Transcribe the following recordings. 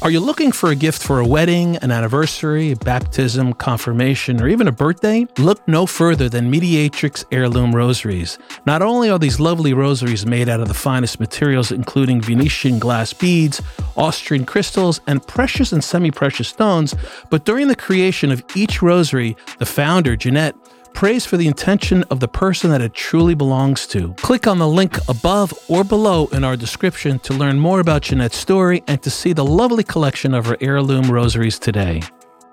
Are you looking for a gift for a wedding, an anniversary, a baptism, confirmation, or even a birthday? Look no further than Mediatrix Heirloom Rosaries. Not only are these lovely rosaries made out of the finest materials, including Venetian glass beads, Austrian crystals, and precious and semi-precious stones, but during the creation of each rosary, the founder, Jeanette, prays for the intention of the person that it truly belongs to. Click on the link above or below in our description to learn more about Jeanette's story and to see the lovely collection of her heirloom rosaries today.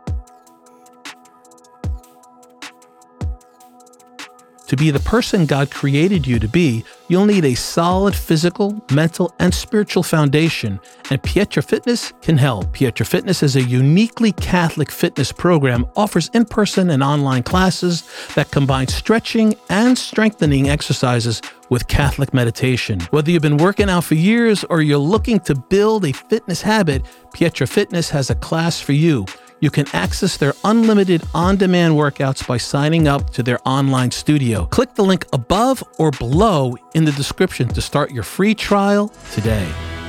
To be the person God created you to be, you'll need a solid physical, mental, and spiritual foundation, and Pietra Fitness can help. Pietra Fitness is a uniquely Catholic fitness program, offers in-person and online classes that combine stretching and strengthening exercises with Catholic meditation. Whether you've been working out for years or you're looking to build a fitness habit, Pietra Fitness has a class for you. You can access their unlimited on-demand workouts by signing up to their online studio. Click the link above or below in the description to start your free trial today.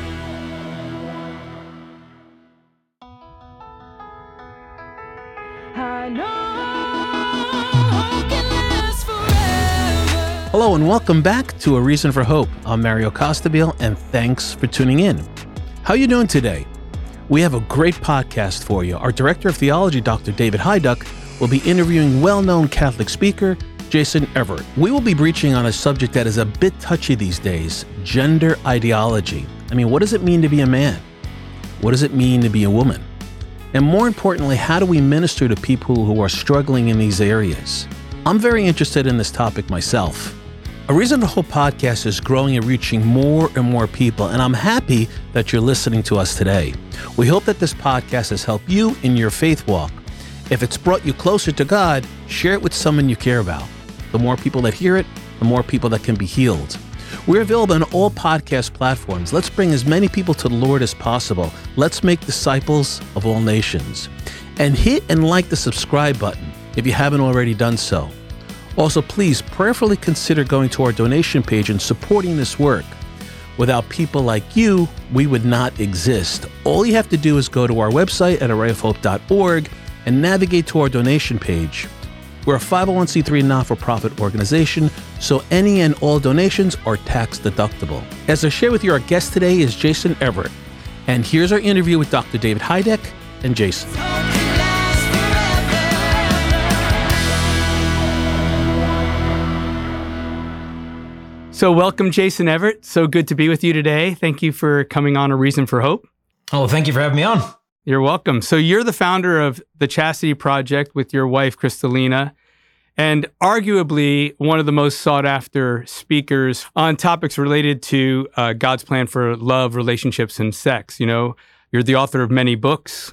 Hello and welcome back to A Reason for Hope. I'm Mario Costabile and thanks for tuning in. How are you doing today? We have a great podcast for you. Our Director of Theology, Dr. David Heiduck, will be interviewing well-known Catholic speaker, Jason Evert. We will be breaching on a subject that is a bit touchy these days, gender ideology. I mean, what does it mean to be a man? What does it mean to be a woman? And more importantly, how do we minister to people who are struggling in these areas? I'm very interested in this topic myself. A Reason for Hope podcast is growing and reaching more and more people, and I'm happy that you're listening to us today. We hope that this podcast has helped you in your faith walk. If it's brought you closer to God, share it with someone you care about. The more people that hear it, the more people that can be healed. We're available on all podcast platforms. Let's bring as many people to the Lord as possible. Let's make disciples of all nations. And hit and like the subscribe button if you haven't already done so. Also, please prayerfully consider going to our donation page and supporting this work. Without people like you, we would not exist. All you have to do is go to our website at arrayofhope.org and navigate to our donation page. We're a 501c3 not-for-profit organization, so any and all donations are tax deductible. As I share with you, our guest today is Jason Evert. And here's our interview with Dr. David Heiduck and Jason. So welcome, Jason Evert. So good to be with you today. Thank you for coming on A Reason for Hope. Oh, thank you for having me on. You're welcome. So you're the founder of the Chastity Project with your wife, Kristalina, and arguably one of the most sought after speakers on topics related to God's plan for love, relationships, and sex. You know, you're the author of many books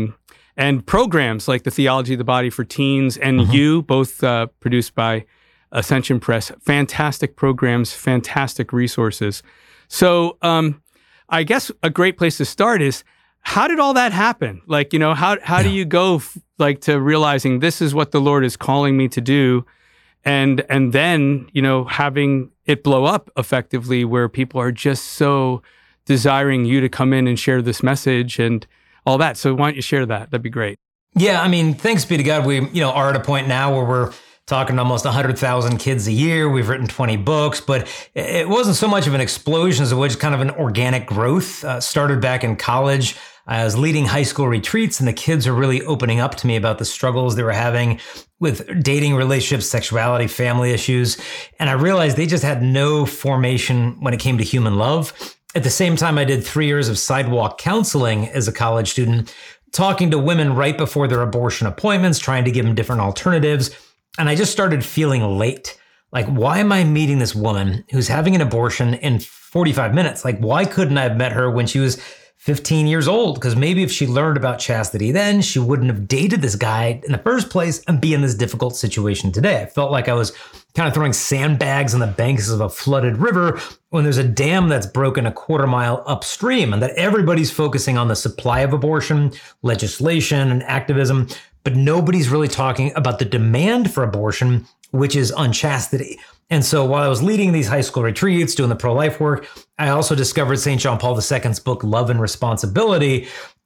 and programs like the Theology of the Body for Teens and You, both produced by Ascension Press. Fantastic programs, fantastic resources. So I guess a great place to start is, how did all that happen? Like, you know, how do you go to realizing this is what the Lord is calling me to do, and then, you know, having it blow up effectively where people are just so desiring you to come in and share this message and all that. So why don't you share that? That'd be great. Yeah, I mean, thanks be to God, we are at a point now where we're talking to almost 100,000 kids a year. We've written 20 books, but it wasn't so much of an explosion as it was kind of an organic growth. Started back in college. I was leading high school retreats, and the kids are really opening up to me about the struggles they were having with dating, relationships, sexuality, family issues. And I realized they just had no formation when it came to human love. At the same time, I did 3 years of sidewalk counseling as a college student, talking to women right before their abortion appointments, trying to give them different alternatives. And I just started feeling late. Like, why am I meeting this woman who's having an abortion in 45 minutes? Like, why couldn't I have met her when she was 15 years old? Because maybe if she learned about chastity then, she wouldn't have dated this guy in the first place and be in this difficult situation today. I felt like I was kind of throwing sandbags on the banks of a flooded river when there's a dam that's broken a quarter mile upstream, and that everybody's focusing on the supply of abortion, legislation, and activism, but nobody's really talking about the demand for abortion, which is unchastity. And so while I was leading these high school retreats, doing the pro-life work, I also discovered St. John Paul II's book, Love and Responsibility.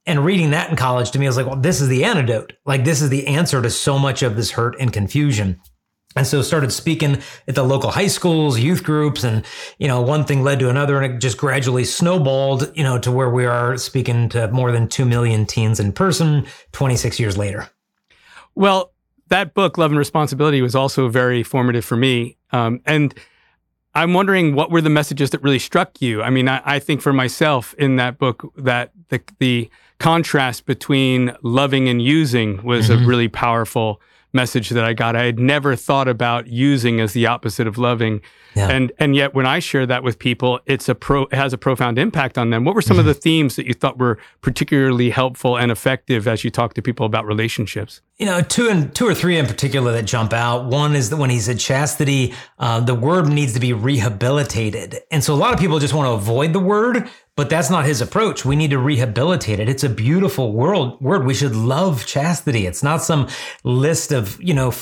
And reading that in college to me, I was like, well, this is the antidote. Like, this is the answer to so much of this hurt and confusion. And so started speaking at the local high schools, youth groups, and, one thing led to another, and it just gradually snowballed, to where we are speaking to more than 2 million teens in person 26 years later. Well, that book, Love and Responsibility, was also very formative for me. And I'm wondering, what were the messages that really struck you? I mean, I think for myself in that book that the contrast between loving and using was a really powerful message that I got. I had never thought about using as the opposite of loving. Yeah. And yet when I share that with people, it has a profound impact on them. What were some of the themes that you thought were particularly helpful and effective as you talk to people about relationships? Two or three in particular that jump out. One is that when he said chastity, the word needs to be rehabilitated. And so a lot of people just want to avoid the word, but that's not his approach. We need to rehabilitate it. It's a beautiful word. We should love chastity. It's not some list of,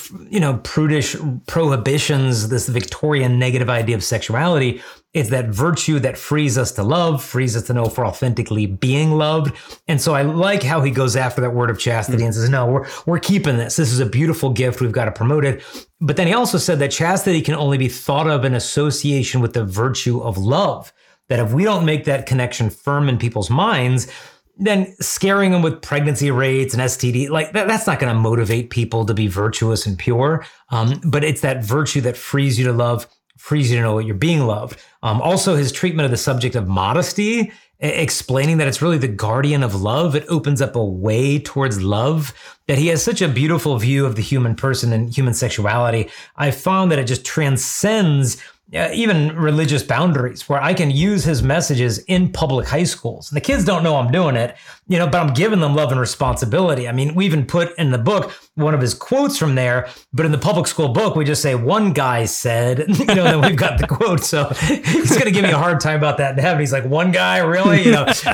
prudish prohibitions, this Victorian negative idea of sexuality. It's that virtue that frees us to love, frees us to know if we're authentically being loved. And so I like how he goes after that word of chastity and says, no, we're keeping this. This is a beautiful gift. We've got to promote it. But then he also said that chastity can only be thought of in association with the virtue of love. That if we don't make that connection firm in people's minds, then scaring them with pregnancy rates and STD, like that's not going to motivate people to be virtuous and pure. But it's that virtue that frees you to love, frees you to know what you're being loved. Also, his treatment of the subject of modesty, explaining that it's really the guardian of love. It opens up a way towards love, that he has such a beautiful view of the human person and human sexuality. I found that it just transcends even religious boundaries, where I can use his messages in public high schools. And the kids don't know I'm doing it, but I'm giving them love and responsibility. I mean, we even put in the book one of his quotes from there, but in the public school book, we just say, one guy said, then we've got the quote. So he's going to give me a hard time about that in heaven. He's like, one guy, really?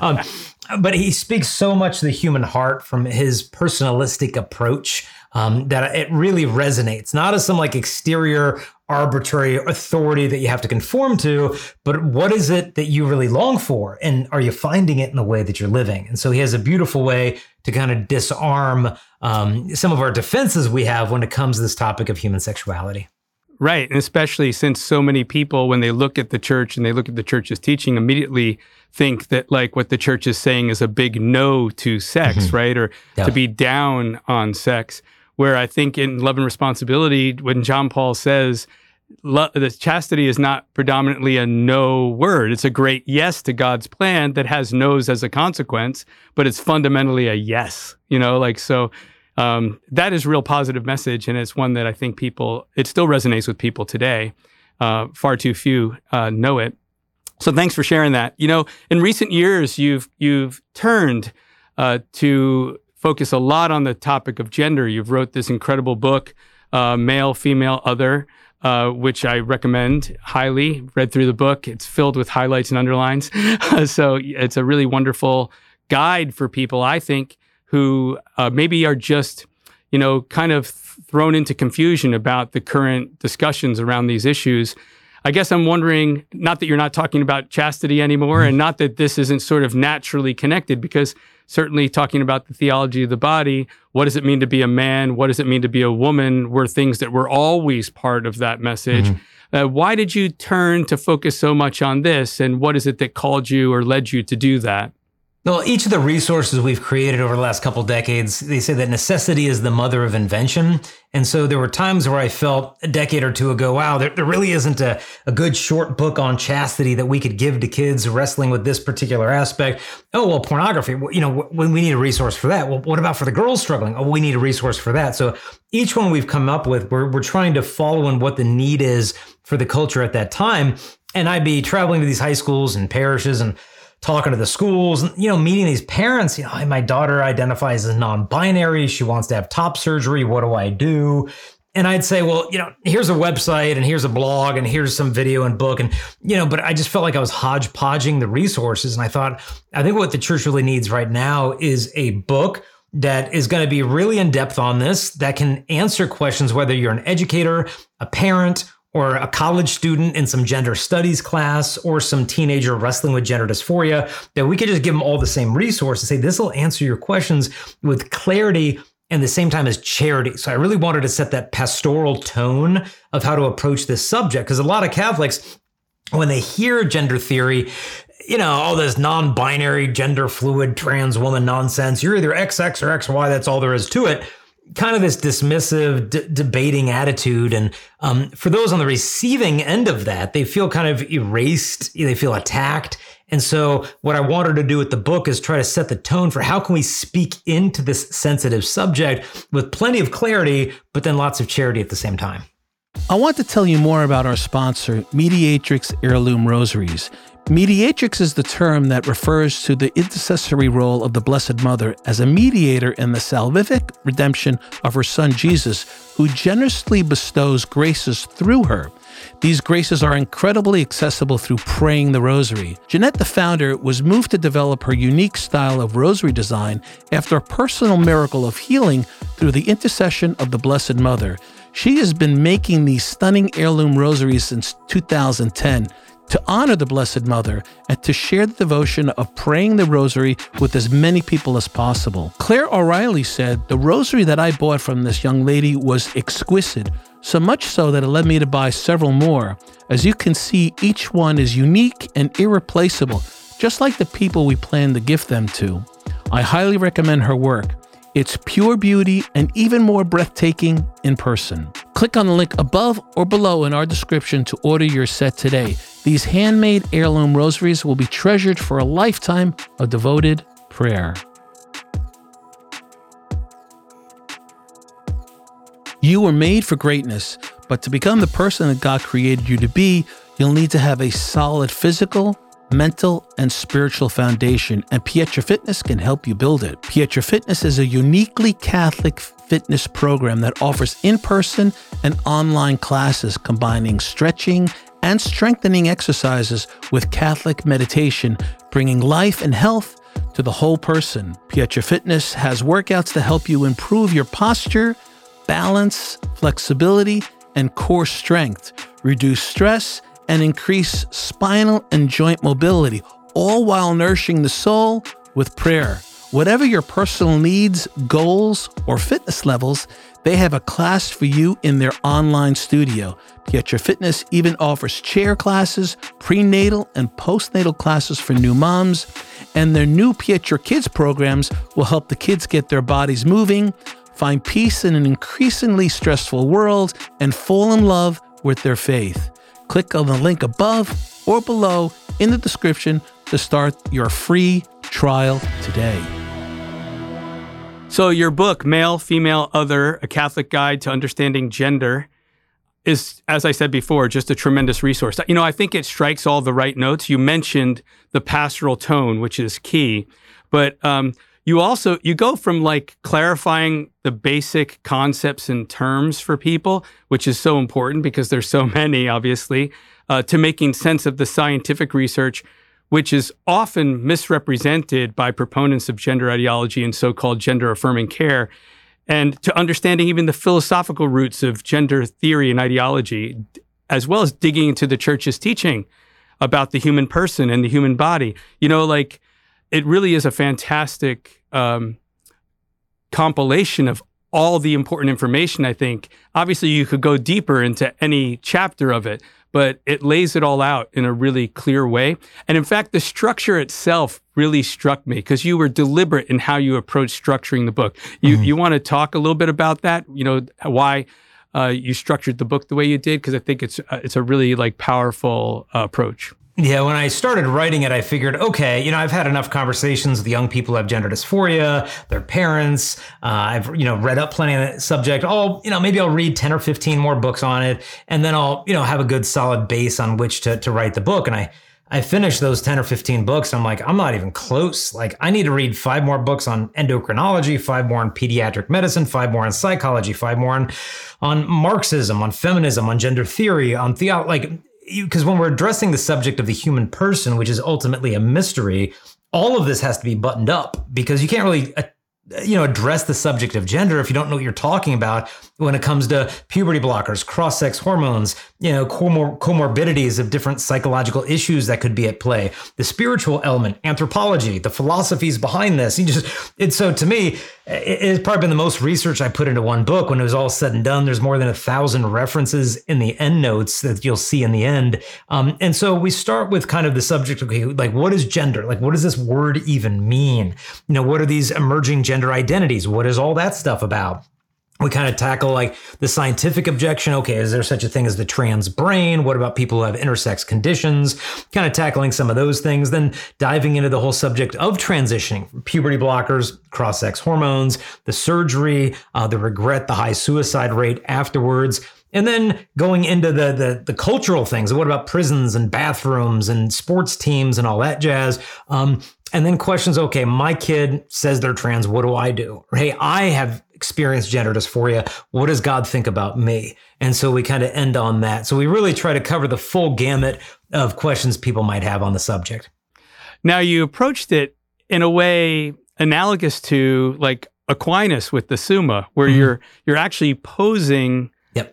But he speaks so much to the human heart from his personalistic approach that it really resonates, not as some like exterior arbitrary authority that you have to conform to, but what is it that you really long for? And are you finding it in the way that you're living? And so he has a beautiful way to kind of disarm some of our defenses we have when it comes to this topic of human sexuality. Right. And especially since so many people, when they look at the church and they look at the church's teaching, immediately think that like what the church is saying is a big no to sex, right? Or to be down on sex. Where I think in Love and Responsibility, when John Paul says the chastity is not predominantly a no word, it's a great yes to God's plan that has no's as a consequence, but it's fundamentally a yes, so that is a real positive message. And it's one that I think it still resonates with people today. Far too few know it. So thanks for sharing that. In recent years, you've turned to focus a lot on the topic of gender. You've wrote this incredible book, Male, Female, Other, which I recommend highly. Read through the book. It's filled with highlights and underlines. So it's a really wonderful guide for people, I think, who maybe are just, kind of thrown into confusion about the current discussions around these issues. I guess I'm wondering, not that you're not talking about chastity anymore, and not that this isn't sort of naturally connected, because certainly talking about the theology of the body, what does it mean to be a man? What does it mean to be a woman? Were things that were always part of that message. Why did you turn to focus so much on this? And what is it that called you or led you to do that? Well, each of the resources we've created over the last couple decades, they say that necessity is the mother of invention. And so there were times where I felt a decade or two ago, wow, there really isn't a good short book on chastity that we could give to kids wrestling with this particular aspect. Oh, well, pornography, when we need a resource for that. Well, what about for the girls struggling? Oh, we need a resource for that. So each one we've come up with, we're trying to follow in what the need is for the culture at that time. And I'd be traveling to these high schools and parishes and talking to the schools, meeting these parents. My daughter identifies as non-binary. She wants to have top surgery. What do I do? And I'd say, well, here's a website and here's a blog and here's some video and book. And, but I just felt like I was hodgepodging the resources. And I thought, I think what the church really needs right now is a book that is going to be really in depth on this, that can answer questions, whether you're an educator, a parent, or a college student in some gender studies class, or some teenager wrestling with gender dysphoria, that we could just give them all the same resource and say, this will answer your questions with clarity and the same time as charity. So I really wanted to set that pastoral tone of how to approach this subject, because a lot of Catholics, when they hear gender theory, all this non-binary, gender fluid, trans woman nonsense, you're either XX or XY, that's all there is to it. Kind of this dismissive, debating attitude. And for those on the receiving end of that, they feel kind of erased, they feel attacked. And so what I wanted to do with the book is try to set the tone for how can we speak into this sensitive subject with plenty of clarity, but then lots of charity at the same time. I want to tell you more about our sponsor, Mediatrix Heirloom Rosaries. Mediatrix is the term that refers to the intercessory role of the Blessed Mother as a mediator in the salvific redemption of her Son Jesus, who generously bestows graces through her. These graces are incredibly accessible through praying the rosary. Jeanette, the founder, was moved to develop her unique style of rosary design after a personal miracle of healing through the intercession of the Blessed Mother. She has been making these stunning heirloom rosaries since 2010 to honor the Blessed Mother and to share the devotion of praying the rosary with as many people as possible. Claire O'Reilly said, "The rosary that I bought from this young lady was exquisite, so much so that it led me to buy several more. As you can see, each one is unique and irreplaceable, just like the people we plan to gift them to. I highly recommend her work. It's pure beauty and even more breathtaking in person." Click on the link above or below in our description to order your set today. These handmade heirloom rosaries will be treasured for a lifetime of devoted prayer. You were made for greatness, but to become the person that God created you to be, you'll need to have a solid physical, mental, and spiritual foundation, and Pietra Fitness can help you build it. Pietra Fitness is a uniquely Catholic fitness program that offers in-person and online classes combining stretching and strengthening exercises with Catholic meditation, bringing life and health to the whole person. Pietra Fitness has workouts to help you improve your posture, balance, flexibility, and core strength, reduce stress, and increase spinal and joint mobility, all while nourishing the soul with prayer. Whatever your personal needs, goals, or fitness levels, they have a class for you in their online studio. Pietra Fitness even offers chair classes, prenatal and postnatal classes for new moms, and their new Pietra Kids programs will help the kids get their bodies moving, find peace in an increasingly stressful world, and fall in love with their faith. Click on the link above or below in the description to start your free trial today. So your book, Male, Female, Other, A Catholic Guide to Understanding Gender, is, as I said before, just a tremendous resource. I think it strikes all the right notes. You mentioned the pastoral tone, which is key, but you go from like clarifying the basic concepts and terms for people, which is so important because there's so many, obviously, to making sense of the scientific research, which is often misrepresented by proponents of gender ideology and so-called gender-affirming care, and to understanding even the philosophical roots of gender theory and ideology, as well as digging into the church's teaching about the human person and the human body. It really is a fantastic compilation of all the important information, I think. Obviously, you could go deeper into any chapter of it, but it lays it all out in a really clear way. And in fact, the structure itself really struck me because you were deliberate in how you approached structuring the book. You want to talk a little bit about that? Why you structured the book the way you did? Because I think it's a really powerful approach. Yeah, when I started writing it, I figured, okay, I've had enough conversations with young people who have gender dysphoria, their parents. I've, read up plenty on the subject. Maybe I'll read 10 or 15 more books on it, and then I'll, have a good solid base on which to write the book. And I finished those 10 or 15 books. And I'm like, I'm not even close. I need to read 5 more books on endocrinology, 5 more on pediatric medicine, 5 more on psychology, 5 more on Marxism, on feminism, on gender theory, on theology, because when we're addressing the subject of the human person, which is ultimately a mystery, all of this has to be buttoned up because you can't really, address the subject of gender if you don't know what you're talking about when it comes to puberty blockers, cross-sex hormones, comorbidities of different psychological issues that could be at play, the spiritual element, anthropology, the philosophies behind this. So to me, it's probably been the most research I put into one book. When it was all said and done, there's more than 1,000 references in the endnotes that you'll see in the end. And so we start with kind of the subject, okay, like what is gender? Like, what does this word even mean? What are these emerging gender identities? What is all that stuff about? We kind of tackle like the scientific objection. Okay, is there such a thing as the trans brain? What about people who have intersex conditions? Kind of tackling some of those things, then diving into the whole subject of transitioning, from puberty blockers, cross-sex hormones, the surgery, the regret, the high suicide rate afterwards. And then going into the cultural things. What about prisons and bathrooms and sports teams and all that jazz? And then questions, okay, my kid says they're trans. What do I do? Or, hey, I have experienced gender dysphoria. What does God think about me? And so we kind of end on that. So we really try to cover the full gamut of questions people might have on the subject. Now, you approached it in a way analogous to like Aquinas with the Summa, where you're actually posing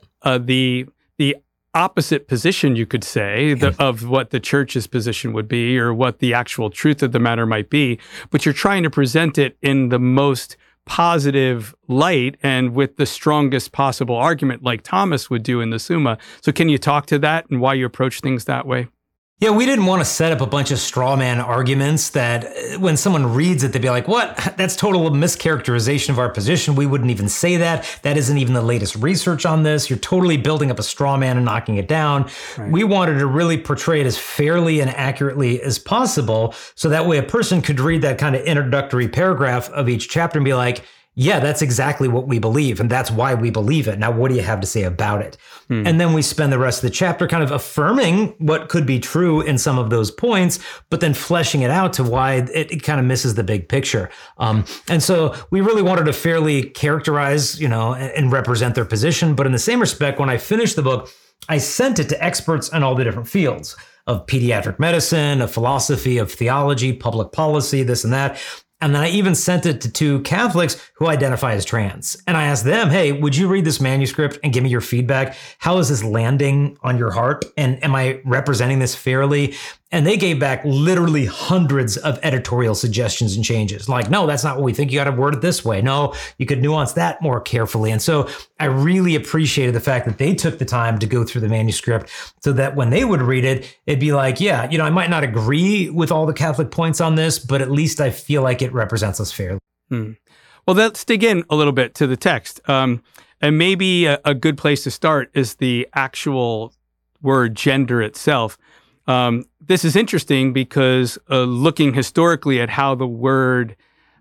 the opposite position, you could say, of what the church's position would be or what the actual truth of the matter might be, but you're trying to present it in the most positive light and with the strongest possible argument, like Thomas would do in the Summa. So can you talk to that and why you approach things that way? Yeah, we didn't want to set up a bunch of straw man arguments that when someone reads it, they'd be like, what? That's total mischaracterization of our position. We wouldn't even say that. That isn't even the latest research on this. You're totally building up a straw man and knocking it down. Right. We wanted to really portray it as fairly and accurately as possible. So that way a person could read that kind of introductory paragraph of each chapter and be like, yeah, that's exactly what we believe. And that's why we believe it. Now, what do you have to say about it? And then we spend the rest of the chapter kind of affirming what could be true in some of those points, but then fleshing it out to why it kind of misses the big picture. And so we really wanted to fairly characterize, and represent their position. But in the same respect, when I finished the book, I sent it to experts in all the different fields of pediatric medicine, of philosophy, of theology, public policy, this and that. And then I even sent it to 2 Catholics who identify as trans. And I asked them, hey, would you read this manuscript and give me your feedback? How is this landing on your heart? And am I representing this fairly? And they gave back literally hundreds of editorial suggestions and changes. Like, no, that's not what we think. You got to word it this way. No, you could nuance that more carefully. And so I really appreciated the fact that they took the time to go through the manuscript so that when they would read it, it'd be like, yeah, I might not agree with all the Catholic points on this, but at least I feel like it represents us fairly. Well, let's dig in a little bit to the text. And maybe a good place to start is the actual word gender itself. This is interesting because looking historically at how the word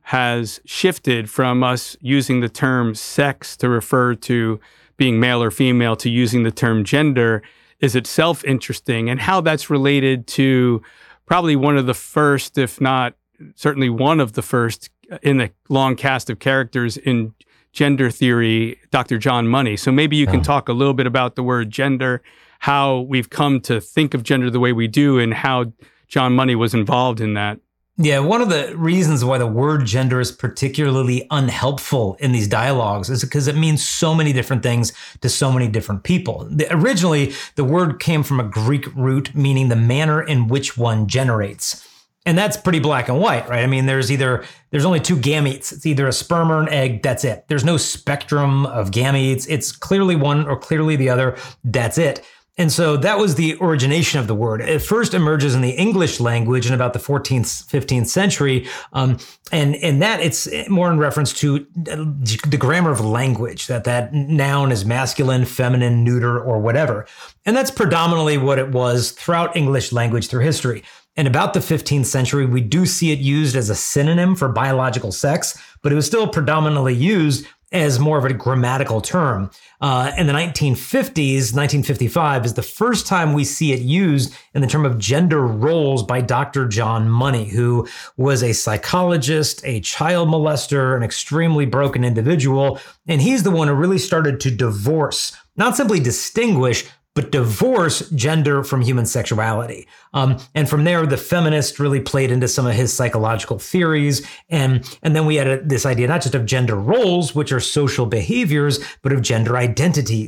has shifted from us using the term sex to refer to being male or female to using the term gender is itself interesting, and how that's related to probably one of the first, if not certainly one of the first in the long cast of characters in gender theory, Dr. John Money. So maybe you can talk a little bit about the word gender, how we've come to think of gender the way we do, and how John Money was involved in that. Yeah, one of the reasons why the word gender is particularly unhelpful in these dialogues is because it means so many different things to so many different people. Originally, the word came from a Greek root meaning the manner in which one generates. And that's pretty black and white, right? I mean, there's only 2 gametes. It's either a sperm or an egg. That's it. There's no spectrum of gametes. It's clearly one or clearly the other. That's it. And so that was the origination of the word. It first emerges in the English language in about the 14th, 15th century. And in that, it's more in reference to the grammar of language, that noun is masculine, feminine, neuter, or whatever. And that's predominantly what it was throughout English language through history. In about the 15th century, we do see it used as a synonym for biological sex, but it was still predominantly used as more of a grammatical term. In the 1950s, 1955 is the first time we see it used in the term of gender roles by Dr. John Money, who was a psychologist, a child molester, an extremely broken individual. And he's the one who really started to divorce, not simply distinguish, but divorce gender from human sexuality. And from there, the feminist really played into some of his psychological theories. And then we had this idea not just of gender roles, which are social behaviors, but of gender identities.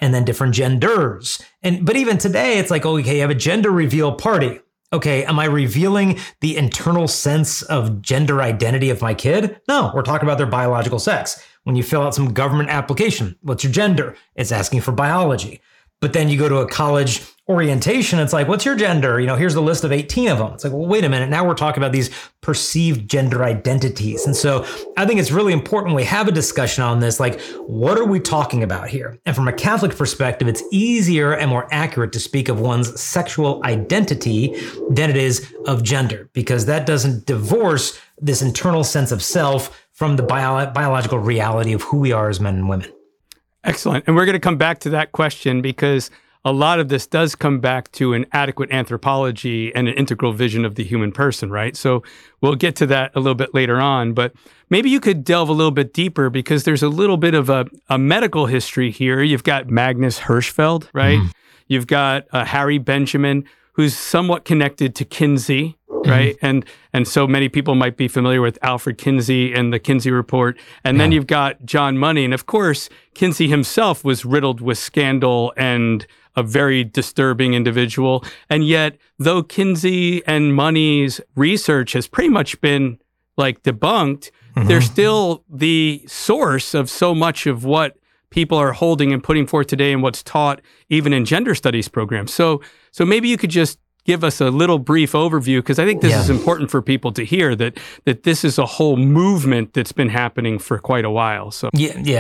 and then different genders. But even today, it's like, okay, you have a gender reveal party. Okay, am I revealing the internal sense of gender identity of my kid? No, we're talking about their biological sex. When you fill out some government application, what's your gender? It's asking for biology. But then you go to a college orientation, it's like, what's your gender? Here's the list of 18 of them. It's like, well, wait a minute. Now we're talking about these perceived gender identities. And so I think it's really important we have a discussion on this. Like, what are we talking about here? And from a Catholic perspective, it's easier and more accurate to speak of one's sexual identity than it is of gender, because that doesn't divorce this internal sense of self from the biological reality of who we are as men and women. Excellent. And we're going to come back to that question because a lot of this does come back to an adequate anthropology and an integral vision of the human person, right? So we'll get to that a little bit later on, but maybe you could delve a little bit deeper because there's a little bit of a medical history here. You've got Magnus Hirschfeld, right? Mm-hmm. You've got Harry Benjamin, who's somewhat connected to Kinsey, right? And so many people might be familiar with Alfred Kinsey and the Kinsey Report. And then you've got John Money. And of course, Kinsey himself was riddled with scandal and a very disturbing individual. And yet, though Kinsey and Money's research has pretty much been like debunked, they're still the source of so much of what people are holding and putting forth today and what's taught even in gender studies programs. So maybe you could just give us a little brief overview, because I think this is important for people to hear that this is a whole movement that's been happening for quite a while. So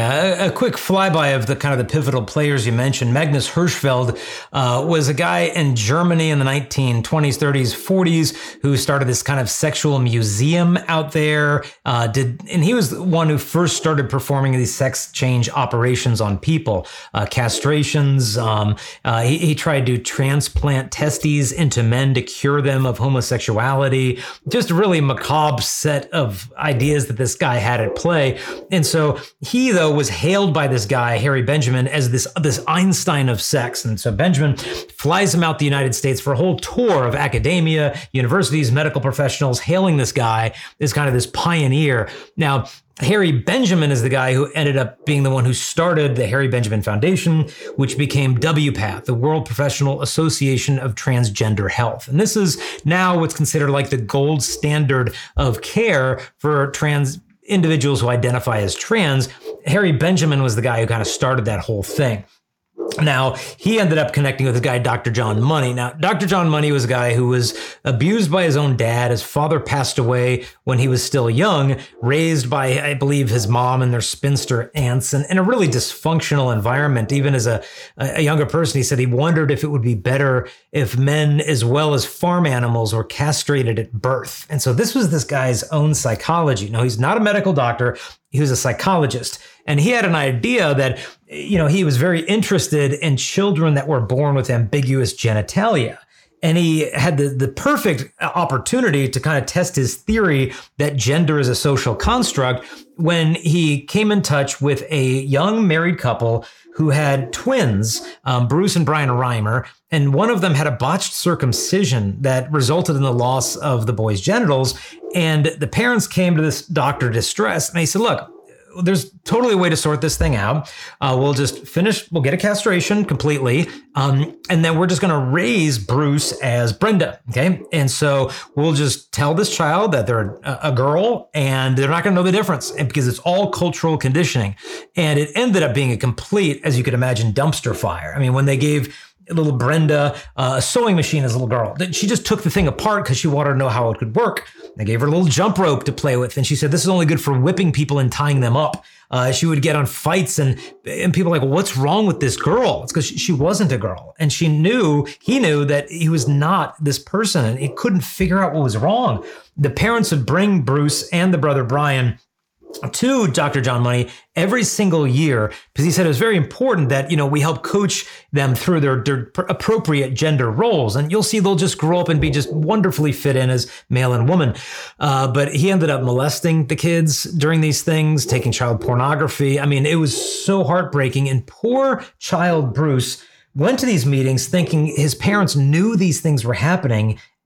a quick flyby of the kind of the pivotal players you mentioned. Magnus Hirschfeld was a guy in Germany in the 1920s, 30s, 40s who started this kind of sexual museum out there. And he was the one who first started performing these sex change operations on people, castrations. He tried to transplant testes into men to cure them of homosexuality. Just a really macabre set of ideas that this guy had at play. And so he, though, was hailed by this guy, Harry Benjamin, as this Einstein of sex. And so Benjamin flies him out the United States for a whole tour of academia, universities, medical professionals, hailing this guy as kind of this pioneer. Now, Harry Benjamin is the guy who ended up being the one who started the Harry Benjamin Foundation, which became WPATH, the World Professional Association of Transgender Health. And this is now what's considered like the gold standard of care for trans individuals who identify as trans. Harry Benjamin was the guy who kind of started that whole thing. Now, he ended up connecting with this guy, Dr. John Money. Now, Dr. John Money was a guy who was abused by his own dad. His father passed away when he was still young, raised by, I believe, his mom and their spinster aunts, and in a really dysfunctional environment. Even as a younger person, he said he wondered if it would be better if men as well as farm animals were castrated at birth. And so this was this guy's own psychology. Now, he's not a medical doctor. He was a psychologist. And he had an idea that, he was very interested in children that were born with ambiguous genitalia. And he had the perfect opportunity to kind of test his theory that gender is a social construct when he came in touch with a young married couple who had twins, Bruce and Brian Reimer, and one of them had a botched circumcision that resulted in the loss of the boy's genitals. And the parents came to this doctor distressed, and he said, look, there's totally a way to sort this thing out. We'll get a castration completely. And then we're just going to raise Bruce as Brenda. Okay. And so we'll just tell this child that they're a girl and they're not going to know the difference, and because it's all cultural conditioning. And it ended up being a complete, as you could imagine, dumpster fire. I mean, when they gave little Brenda a sewing machine as a little girl, she just took the thing apart because she wanted to know how it could work. They gave her a little jump rope to play with, and she said this is only good for whipping people and tying them up. She would get on fights, and people were like, well, what's wrong with this girl? It's because she wasn't a girl, and he knew that he was not this person, and he couldn't figure out what was wrong. The parents would bring Bruce and the brother Brian to Dr. John Money every single year, because he said it was very important that, we help coach them through their appropriate gender roles. And you'll see they'll just grow up and be just wonderfully fit in as male and woman. But he ended up molesting the kids during these things, taking child pornography. I mean, it was so heartbreaking. And poor child Bruce went to these meetings thinking his parents knew these things were happening,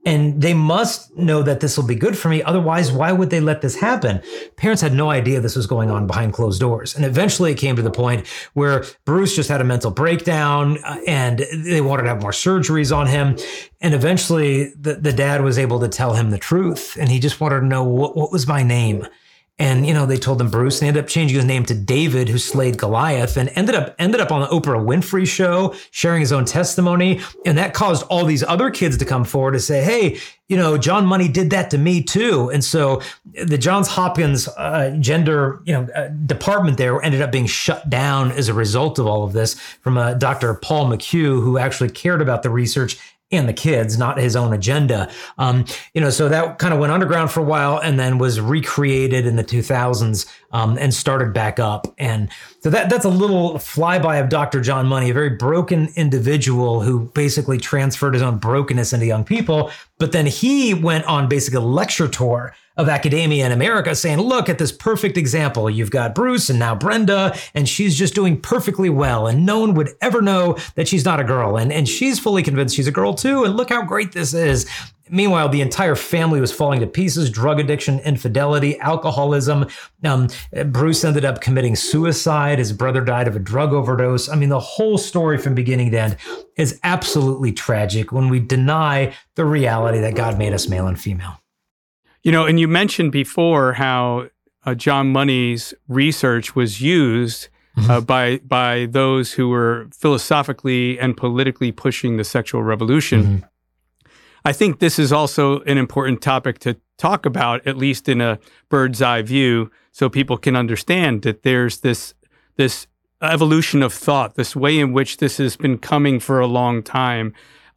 And they must know that this will be good for me. Otherwise, why would they let this happen? Parents had no idea this was going on behind closed doors. And eventually it came to the point where Bruce just had a mental breakdown and they wanted to have more surgeries on him. And eventually the dad was able to tell him the truth. And he just wanted to know, what was my name? And, they told him Bruce, and he ended up changing his name to David, who slayed Goliath, and ended up on the Oprah Winfrey show, sharing his own testimony. And that caused all these other kids to come forward to say, hey, John Money did that to me too. And so the Johns Hopkins gender, department there ended up being shut down as a result of all of this from Dr. Paul McHugh, who actually cared about the research and the kids, not his own agenda. So that kind of went underground for a while and then was recreated in the 2000s and started back up. And so that's a little flyby of Dr. John Money, a very broken individual who basically transferred his own brokenness into young people. But then he went on basically a lecture tour of academia in America saying, look at this perfect example. You've got Bruce and now Brenda, and she's just doing perfectly well. And no one would ever know that she's not a girl. And she's fully convinced she's a girl too. And look how great this is. Meanwhile, the entire family was falling to pieces: drug addiction, infidelity, alcoholism. Bruce ended up committing suicide. His brother died of a drug overdose. I mean, the whole story from beginning to end is absolutely tragic when we deny the reality that God made us male and female. And you mentioned before how John Money's research was used by those who were philosophically and politically pushing the sexual revolution. Mm-hmm. I think this is also an important topic to talk about, at least in a bird's eye view, so people can understand that there's this evolution of thought, this way in which this has been coming for a long time.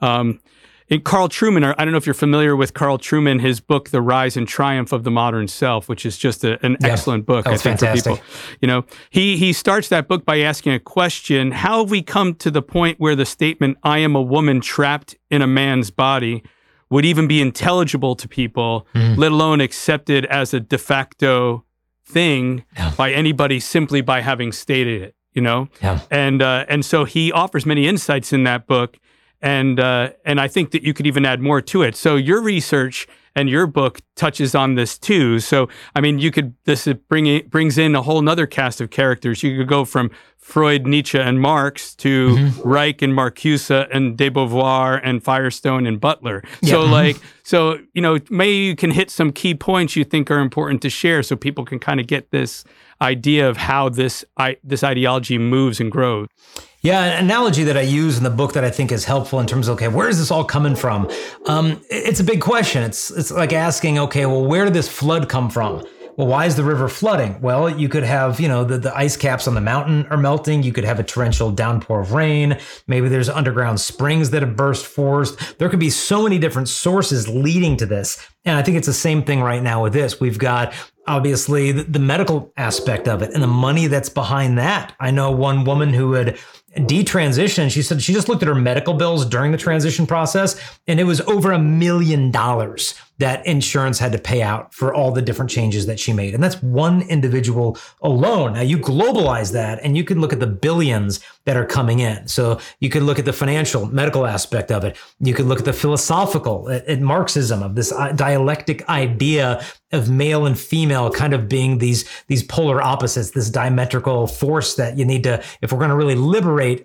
Carl Trueman, I don't know if you're familiar with Carl Trueman, his book, The Rise and Triumph of the Modern Self, which is just an excellent book, I think, fantastic. For people. He starts that book by asking a question: how have we come to the point where the statement, I am a woman trapped in a man's body, would even be intelligible to people, let alone accepted as a de facto thing by anybody simply by having stated it, Yeah. And so he offers many insights in that book. And I think that you could even add more to it. So your research and your book touches on this too. So, I mean, this brings in a whole nother cast of characters. You could go from Freud, Nietzsche, and Marx to Reich and Marcuse and de Beauvoir and Firestone and Butler. Yeah. So maybe you can hit some key points you think are important to share so people can kind of get this idea of how this ideology moves and grows. Yeah, an analogy that I use in the book that I think is helpful in terms of, okay, where is this all coming from? It's a big question. It's like asking, okay, well, where did this flood come from? Well, why is the river flooding? Well, you could have, the ice caps on the mountain are melting. You could have a torrential downpour of rain. Maybe there's underground springs that have burst forth. There could be so many different sources leading to this. And I think it's the same thing right now with this. We've got obviously the medical aspect of it and the money that's behind that. I know one woman who had detransitioned. She said she just looked at her medical bills during the transition process, and it was over $1 million that insurance had to pay out for all the different changes that she made. And that's one individual alone. Now you globalize that and you can look at the billions that are coming in. So you could look at the financial, medical aspect of it. You could look at the philosophical, at Marxism, of this dialectic idea of male and female kind of being these polar opposites, this diametrical force that you need to, if we're going to really liberate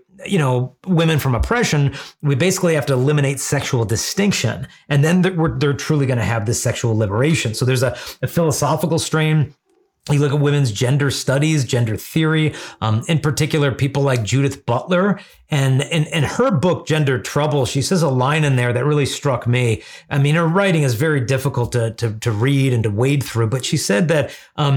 women from oppression, we basically have to eliminate sexual distinction. And then they're truly going to have this sexual liberation. So there's a philosophical strain. You look at women's gender studies, gender theory, in particular, people like Judith Butler. And in her book, Gender Trouble, she says a line in there that really struck me. I mean, her writing is very difficult to read and to wade through, but she said that,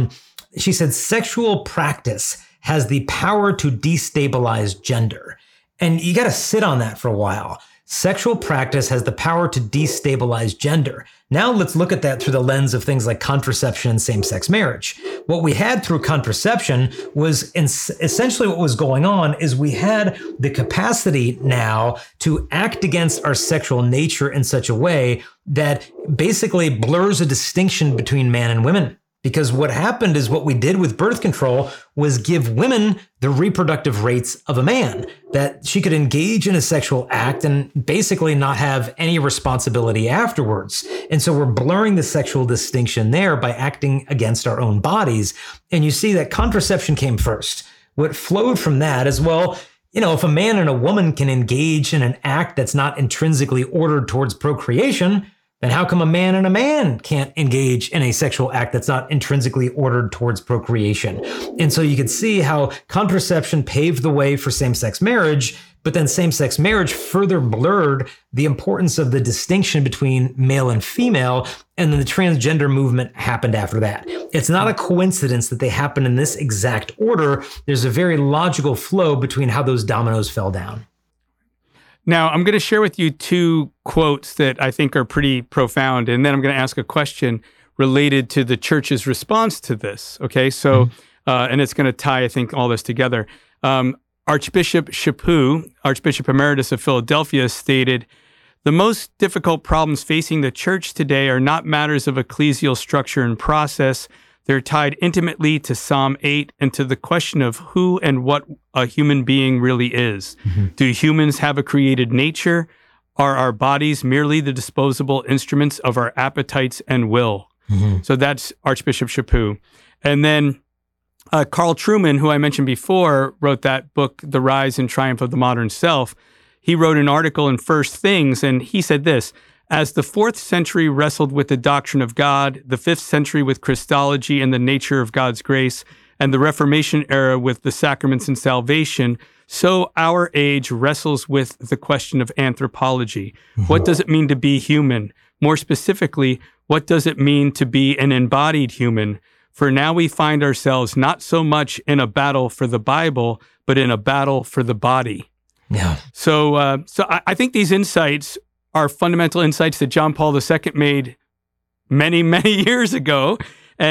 sexual practice has the power to destabilize gender. And you got to sit on that for a while. Sexual practice has the power to destabilize gender. Now let's look at that through the lens of things like contraception and same-sex marriage. What we had through contraception was essentially what was going on is we had the capacity now to act against our sexual nature in such a way that basically blurs a distinction between man and women. Because what happened is what we did with birth control was give women the reproductive rates of a man, that she could engage in a sexual act and basically not have any responsibility afterwards. And so we're blurring the sexual distinction there by acting against our own bodies. And you see that contraception came first. What flowed from that is, well, if a man and a woman can engage in an act that's not intrinsically ordered towards procreation, then how come a man and a man can't engage in a sexual act that's not intrinsically ordered towards procreation? And so you can see how contraception paved the way for same-sex marriage, but then same-sex marriage further blurred the importance of the distinction between male and female, and then the transgender movement happened after that. It's not a coincidence that they happen in this exact order. There's a very logical flow between how those dominoes fell down. Now, I'm going to share with you two quotes that I think are pretty profound, and then I'm going to ask a question related to the church's response to this. Okay, so, and it's going to tie, I think, all this together. Archbishop Chaput, Archbishop Emeritus of Philadelphia, stated, "The most difficult problems facing the church today are not matters of ecclesial structure and process. They're tied intimately to Psalm 8 and to the question of who and what a human being really is. Do humans have a created nature? Are our bodies merely the disposable instruments of our appetites and will?" So that's Archbishop Chaput. And then Carl Trueman, who I mentioned before, wrote that book, The Rise and Triumph of the Modern Self. He wrote an article in First Things, and he said this: "As the 4th century wrestled with the doctrine of God, the 5th century with Christology and the nature of God's grace, and the Reformation era with the sacraments and salvation, so our age wrestles with the question of anthropology. What does it mean to be human? More specifically, what does it mean to be an embodied human? For now we find ourselves not so much in a battle for the Bible, but in a battle for the body." Yeah. So I think these insights are fundamental insights that John Paul II made many, many years ago.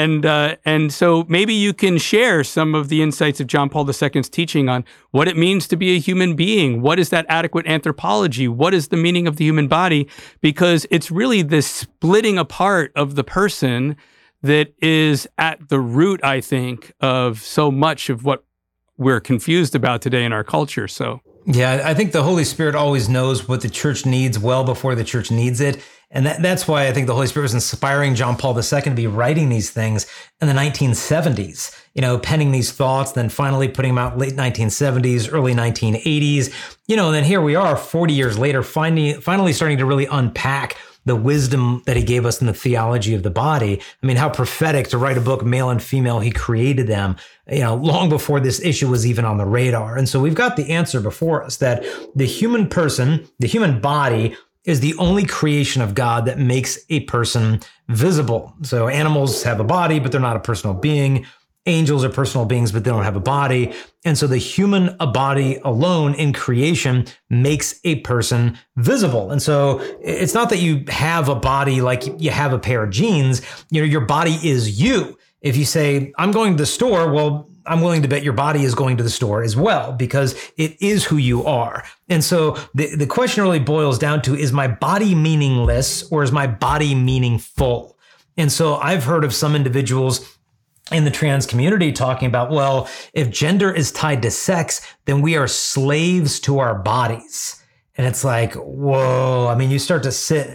And so maybe you can share some of the insights of John Paul II's teaching on what it means to be a human being. What is that adequate anthropology? What is the meaning of the human body? Because it's really this splitting apart of the person that is at the root, I think, of so much of what we're confused about today in our culture. So, yeah, I think the Holy Spirit always knows what the church needs well before the church needs it. And that's why I think the Holy Spirit was inspiring John Paul II to be writing these things in the 1970s, penning these thoughts, then finally putting them out late 1970s, early 1980s, and then here we are 40 years later, finally starting to really unpack the wisdom that he gave us in the theology of the body. I mean, how prophetic to write a book, male and female, he created them, long before this issue was even on the radar. And so we've got the answer before us that the human person, the human body, is the only creation of God that makes a person visible. So animals have a body, but they're not a personal being. Angels are personal beings, but they don't have a body. And so the human body alone in creation makes a person visible. And so it's not that you have a body like you have a pair of jeans. Your body is you. If you say, I'm going to the store, well, I'm willing to bet your body is going to the store as well, because it is who you are. And so the question really boils down to, is my body meaningless or is my body meaningful? And so I've heard of some individuals in the trans community talking about, well, if gender is tied to sex, then we are slaves to our bodies. And it's like, whoa, I mean, you start to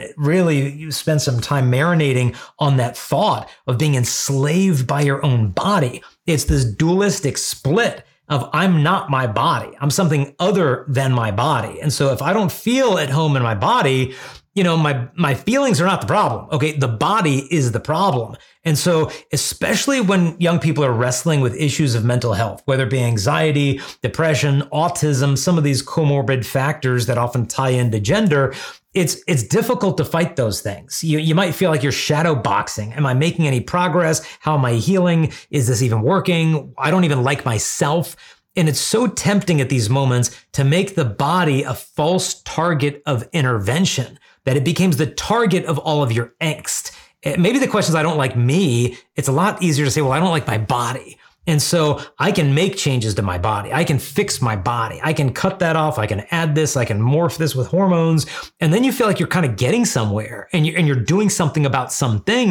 you spend some time marinating on that thought of being enslaved by your own body. It's this dualistic split of I'm not my body. I'm something other than my body. And so if I don't feel at home in my body, my feelings are not the problem. Okay, the body is the problem. And so especially when young people are wrestling with issues of mental health, whether it be anxiety, depression, autism, some of these comorbid factors that often tie into gender, it's difficult to fight those things. You might feel like you're shadow boxing. Am I making any progress? How am I healing? Is this even working? I don't even like myself. And it's so tempting at these moments to make the body a false target of intervention, that it becomes the target of all of your angst. Maybe the question is, I don't like me. It's a lot easier to say, well, I don't like my body. And so I can make changes to my body. I can fix my body. I can cut that off. I can add this. I can morph this with hormones. And then you feel like you're kind of getting somewhere and you're doing something about something.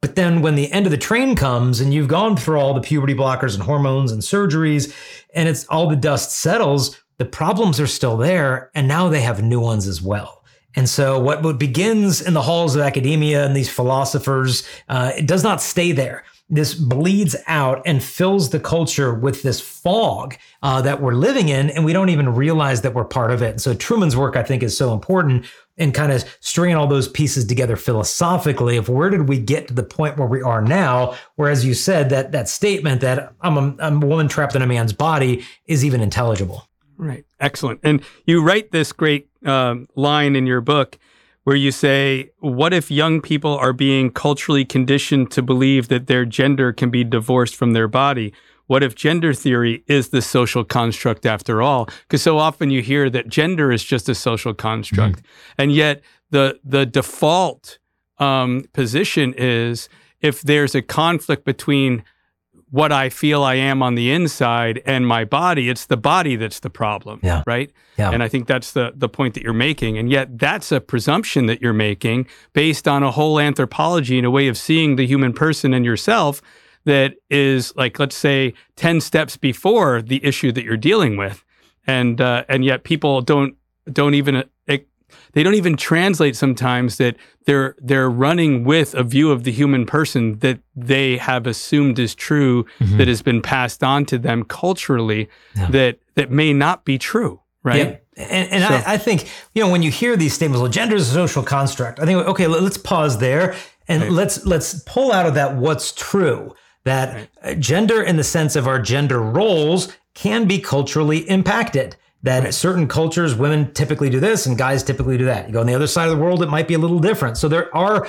But then when the end of the train comes and you've gone through all the puberty blockers and hormones and surgeries, and it's all the dust settles, the problems are still there. And now they have new ones as well. And so what begins in the halls of academia and these philosophers, it does not stay there. This bleeds out and fills the culture with this fog that we're living in, and we don't even realize that we're part of it. And so Truman's work, I think, is so important in kind of stringing all those pieces together philosophically of where did we get to the point where we are now, where, as you said, that statement that I'm a woman trapped in a man's body is even intelligible. Right. Excellent. And you write this great line in your book where you say, what if young people are being culturally conditioned to believe that their gender can be divorced from their body? What if gender theory is the social construct after all? Because so often you hear that gender is just a social construct. Mm-hmm. And yet the default position is if there's a conflict between what I feel I am on the inside and my body, it's the body that's the problem, right? Yeah. And I think that's the point that you're making. And yet that's a presumption that you're making based on a whole anthropology and a way of seeing the human person and yourself that is, like, let's say 10 steps before the issue that you're dealing with. And yet people don't even translate sometimes that they're running with a view of the human person that they have assumed is true, that has been passed on to them culturally, that may not be true, right? Yeah. And so, I think, when you hear these statements, well, gender is a social construct, I think, okay, let's pause there and let's pull out of that what's true, that gender in the sense of our gender roles can be culturally impacted. That certain cultures, women typically do this and guys typically do that. You go on the other side of the world, it might be a little different. So there are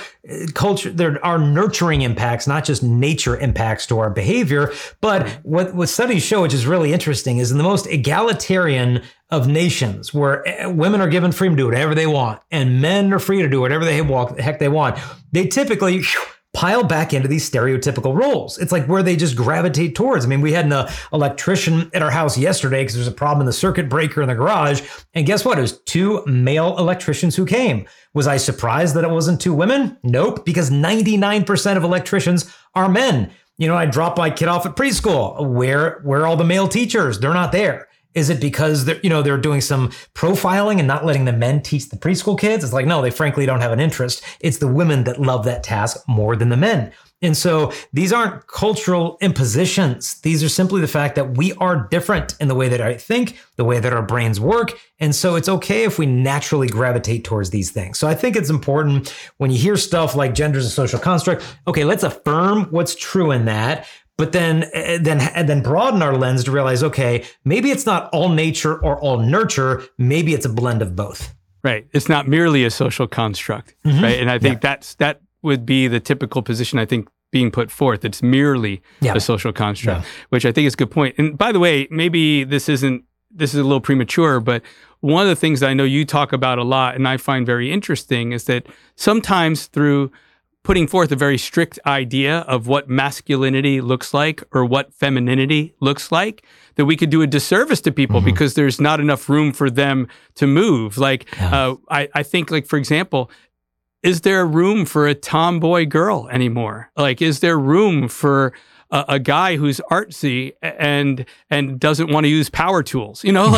nurturing impacts, not just nature impacts to our behavior. But what studies show, which is really interesting, is in the most egalitarian of nations where women are given freedom to do whatever they want and men are free to do whatever the heck they want, they typically pile back into these stereotypical roles. It's like where they just gravitate towards. I mean, we had an electrician at our house yesterday because there's a problem in the circuit breaker in the garage. And guess what? It was 2 male electricians who came. Was I surprised that it wasn't 2 women? Nope, because 99% of electricians are men. I dropped my kid off at preschool. Where are all the male teachers? They're not there. Is it because they're doing some profiling and not letting the men teach the preschool kids? It's like, no, they frankly don't have an interest. It's the women that love that task more than the men. And so these aren't cultural impositions. These are simply the fact that we are different in the way that I think, the way that our brains work. And so it's okay if we naturally gravitate towards these things. So I think it's important when you hear stuff like gender is a social construct, okay, let's affirm what's true in that. But then broaden our lens to realize, okay, maybe it's not all nature or all nurture. Maybe it's a blend of both. Right. It's not merely a social construct, right? And I think that would be the typical position, I think, being put forth. It's merely a social construct, which I think is a good point. And by the way, maybe this is a little premature, but one of the things that I know you talk about a lot and I find very interesting is that sometimes through putting forth a very strict idea of what masculinity looks like or what femininity looks like, that we could do a disservice to people because there's not enough room for them to move. Like, I think, like, for example, is there room for a tomboy girl anymore? Like, is there room for a guy who's artsy and doesn't want to use power tools?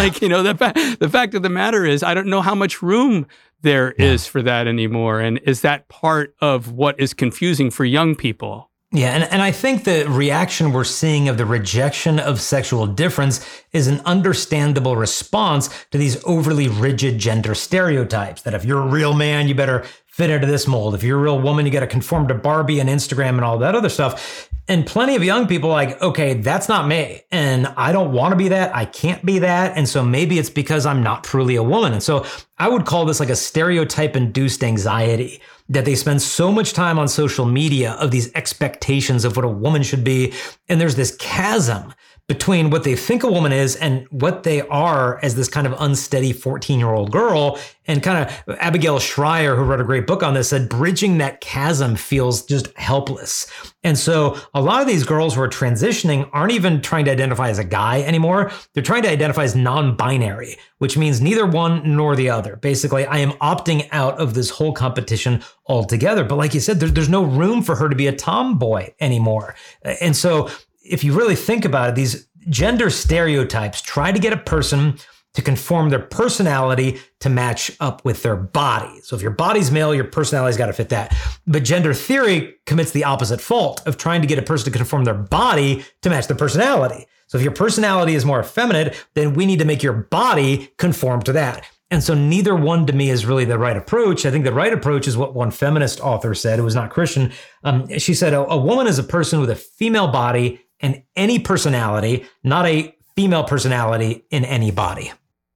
The fact of the matter is, I don't know how much room there is for that anymore. And is that part of what is confusing for young people? Yeah, and I think the reaction we're seeing of the rejection of sexual difference is an understandable response to these overly rigid gender stereotypes, that if you're a real man, you better fit into this mold. If you're a real woman, you got to conform to Barbie and Instagram and all that other stuff. And plenty of young people are like, okay, that's not me. And I don't want to be that. I can't be that. And so maybe it's because I'm not truly a woman. And so I would call this like a stereotype-induced anxiety, that they spend so much time on social media of these expectations of what a woman should be. And there's this chasm between what they think a woman is and what they are as this kind of unsteady 14-year-old girl. And kind of Abigail Schreier, who wrote a great book on this, said bridging that chasm feels just helpless. And so a lot of these girls who are transitioning aren't even trying to identify as a guy anymore. They're trying to identify as non-binary, which means neither one nor the other. Basically, I am opting out of this whole competition altogether. But like you said, there's no room for her to be a tomboy anymore. And so if you really think about it, these gender stereotypes try to get a person to conform their personality to match up with their body. So if your body's male, your personality's got to fit that. But gender theory commits the opposite fault of trying to get a person to conform their body to match their personality. So if your personality is more effeminate, then we need to make your body conform to that. And so neither one to me is really the right approach. I think the right approach is what one feminist author said, who was not Christian. She said, a woman is a person with a female body and any personality, not a female personality in any body.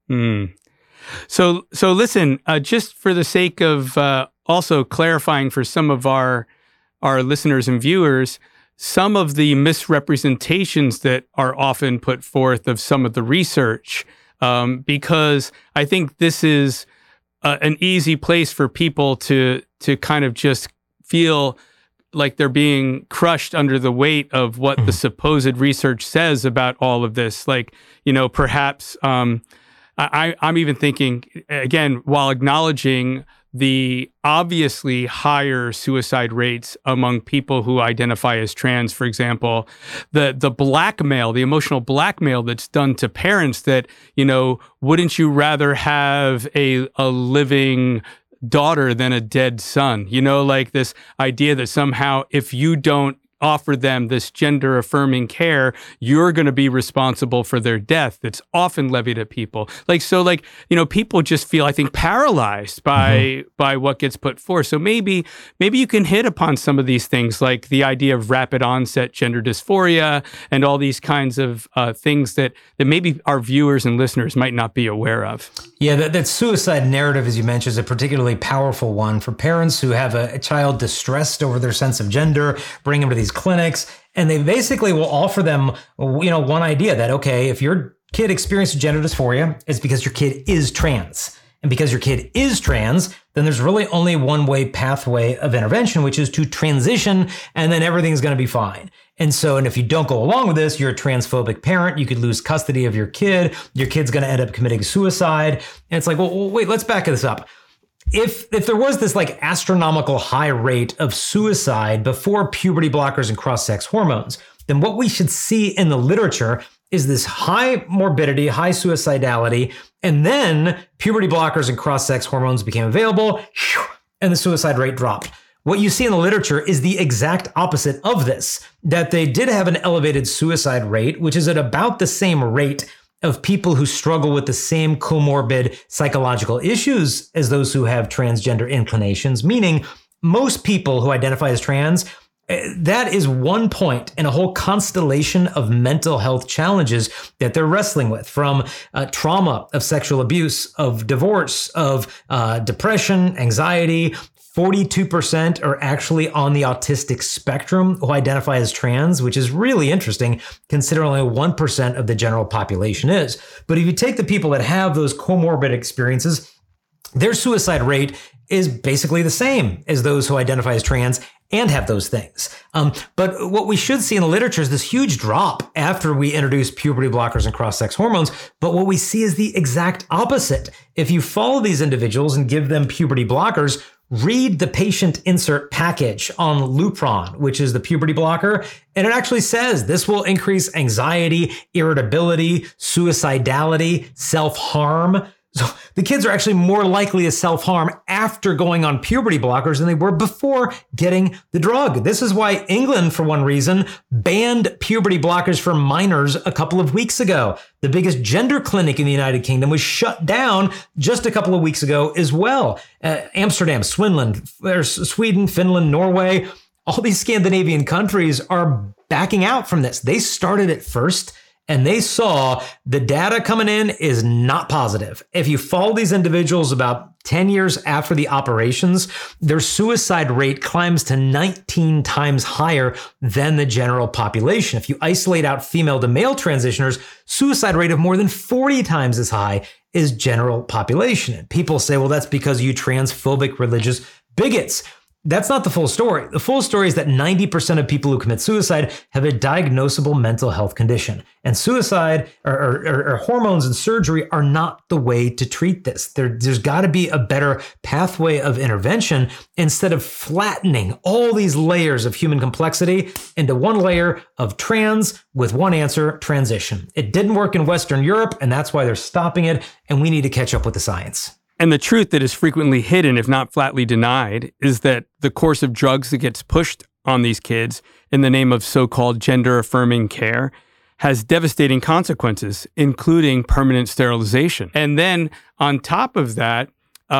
So listen, just for the sake of also clarifying for some of our listeners and viewers, some of the misrepresentations that are often put forth of some of the research, because I think this is an easy place for people to kind of just feel like they're being crushed under the weight of what the supposed research says about all of this. Like, perhaps I'm even thinking, again, while acknowledging the obviously higher suicide rates among people who identify as trans, for example, the blackmail, the emotional blackmail that's done to parents that, wouldn't you rather have a living daughter than a dead son? Like this idea that somehow if you don't offer them this gender affirming care, you're going to be responsible for their death. That's often levied at people. People just feel, I think, paralyzed by what gets put forth. So maybe you can hit upon some of these things, like the idea of rapid onset gender dysphoria and all these kinds of things that maybe our viewers and listeners might not be aware of. Yeah, that suicide narrative, as you mentioned, is a particularly powerful one for parents who have a child distressed over their sense of gender, bring them to these clinics, and they basically will offer them, one idea that, okay, if your kid experiences gender dysphoria, it's because your kid is trans. And because your kid is trans, then there's really only one way pathway of intervention, which is to transition, and then everything's going to be fine. And if you don't go along with this, you're a transphobic parent. You could lose custody of your kid. Your kid's going to end up committing suicide. And it's like, well, wait, let's back this up. If there was this like astronomical high rate of suicide before puberty blockers and cross-sex hormones, then what we should see in the literature is this high morbidity, high suicidality, and then puberty blockers and cross-sex hormones became available, and the suicide rate dropped. What you see in the literature is the exact opposite of this, that they did have an elevated suicide rate, which is at about the same rate of people who struggle with the same comorbid psychological issues as those who have transgender inclinations, meaning most people who identify as trans, that is one point in a whole constellation of mental health challenges that they're wrestling with, from trauma, of sexual abuse, of divorce, of depression, anxiety. 42% are actually on the autistic spectrum who identify as trans, which is really interesting considering only 1% of the general population is. But if you take the people that have those comorbid experiences, their suicide rate is basically the same as those who identify as trans and have those things. But what we should see in the literature is this huge drop after we introduce puberty blockers and cross-sex hormones. But what we see is the exact opposite. If you follow these individuals and give them puberty blockers, read the patient insert package on Lupron, which is the puberty blocker, and it actually says this will increase anxiety, irritability, suicidality, self-harm. So the kids are actually more likely to self-harm after going on puberty blockers than they were before getting the drug. This is why England, for one reason, banned puberty blockers for minors a couple of weeks ago. The biggest gender clinic in the United Kingdom was shut down just a couple of weeks ago as well. Amsterdam, Sweden, Finland, Norway, all these Scandinavian countries are backing out from this. They started it first, And they saw the data coming in is not positive. If you follow these individuals about 10 years after the operations, their suicide rate climbs to 19 times higher than the general population. If you isolate out female to male transitioners, suicide rate of more than 40 times as high as general population. And people say, well, that's because you transphobic religious bigots. That's not the full story. The full story is that 90% of people who commit suicide have a diagnosable mental health condition. And suicide or hormones and surgery are not the way to treat this. There's got to be a better pathway of intervention instead of flattening all these layers of human complexity into one layer of trans with one answer, transition. It didn't work in Western Europe, and that's why they're stopping it, and we need to catch up with the science. And the truth that is frequently hidden, if not flatly denied, is that the course of drugs that gets pushed on these kids in the name of so-called gender-affirming care has devastating consequences, including permanent sterilization. And then on top of that,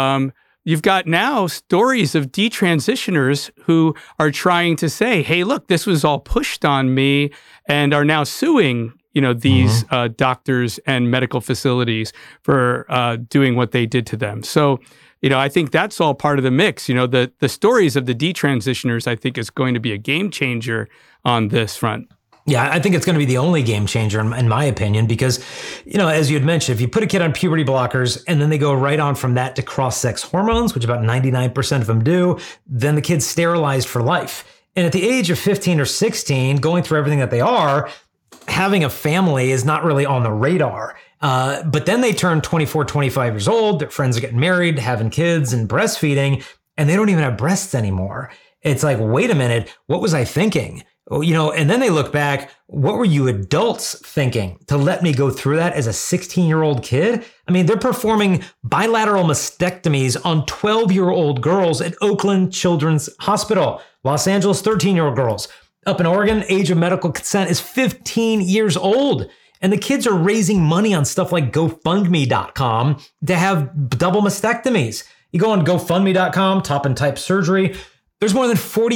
you've got now stories of detransitioners who are trying to say, hey, look, this was all pushed on me, and are now suing these doctors and medical facilities for doing what they did to them. So, I think that's all part of the mix. The stories of the detransitioners, I think, is going to be a game changer on this front. Yeah, I think it's going to be the only game changer in my opinion, because, as you had mentioned, if you put a kid on puberty blockers and then they go right on from that to cross-sex hormones, which about 99% of them do, then the kid's sterilized for life. And at the age of 15 or 16, going through everything that they are, having a family is not really on the radar. But then they turn 24, 25 years old, their friends are getting married, having kids and breastfeeding, and they don't even have breasts anymore. It's like, wait a minute, what was I thinking? And then they look back, what were you adults thinking to let me go through that as a 16-year-old kid? I mean, they're performing bilateral mastectomies on 12-year-old girls at Oakland Children's Hospital, Los Angeles 13-year-old girls. Up in Oregon, age of medical consent is 15 years old. And the kids are raising money on stuff like GoFundMe.com to have double mastectomies. You go on GoFundMe.com, type surgery. There's more than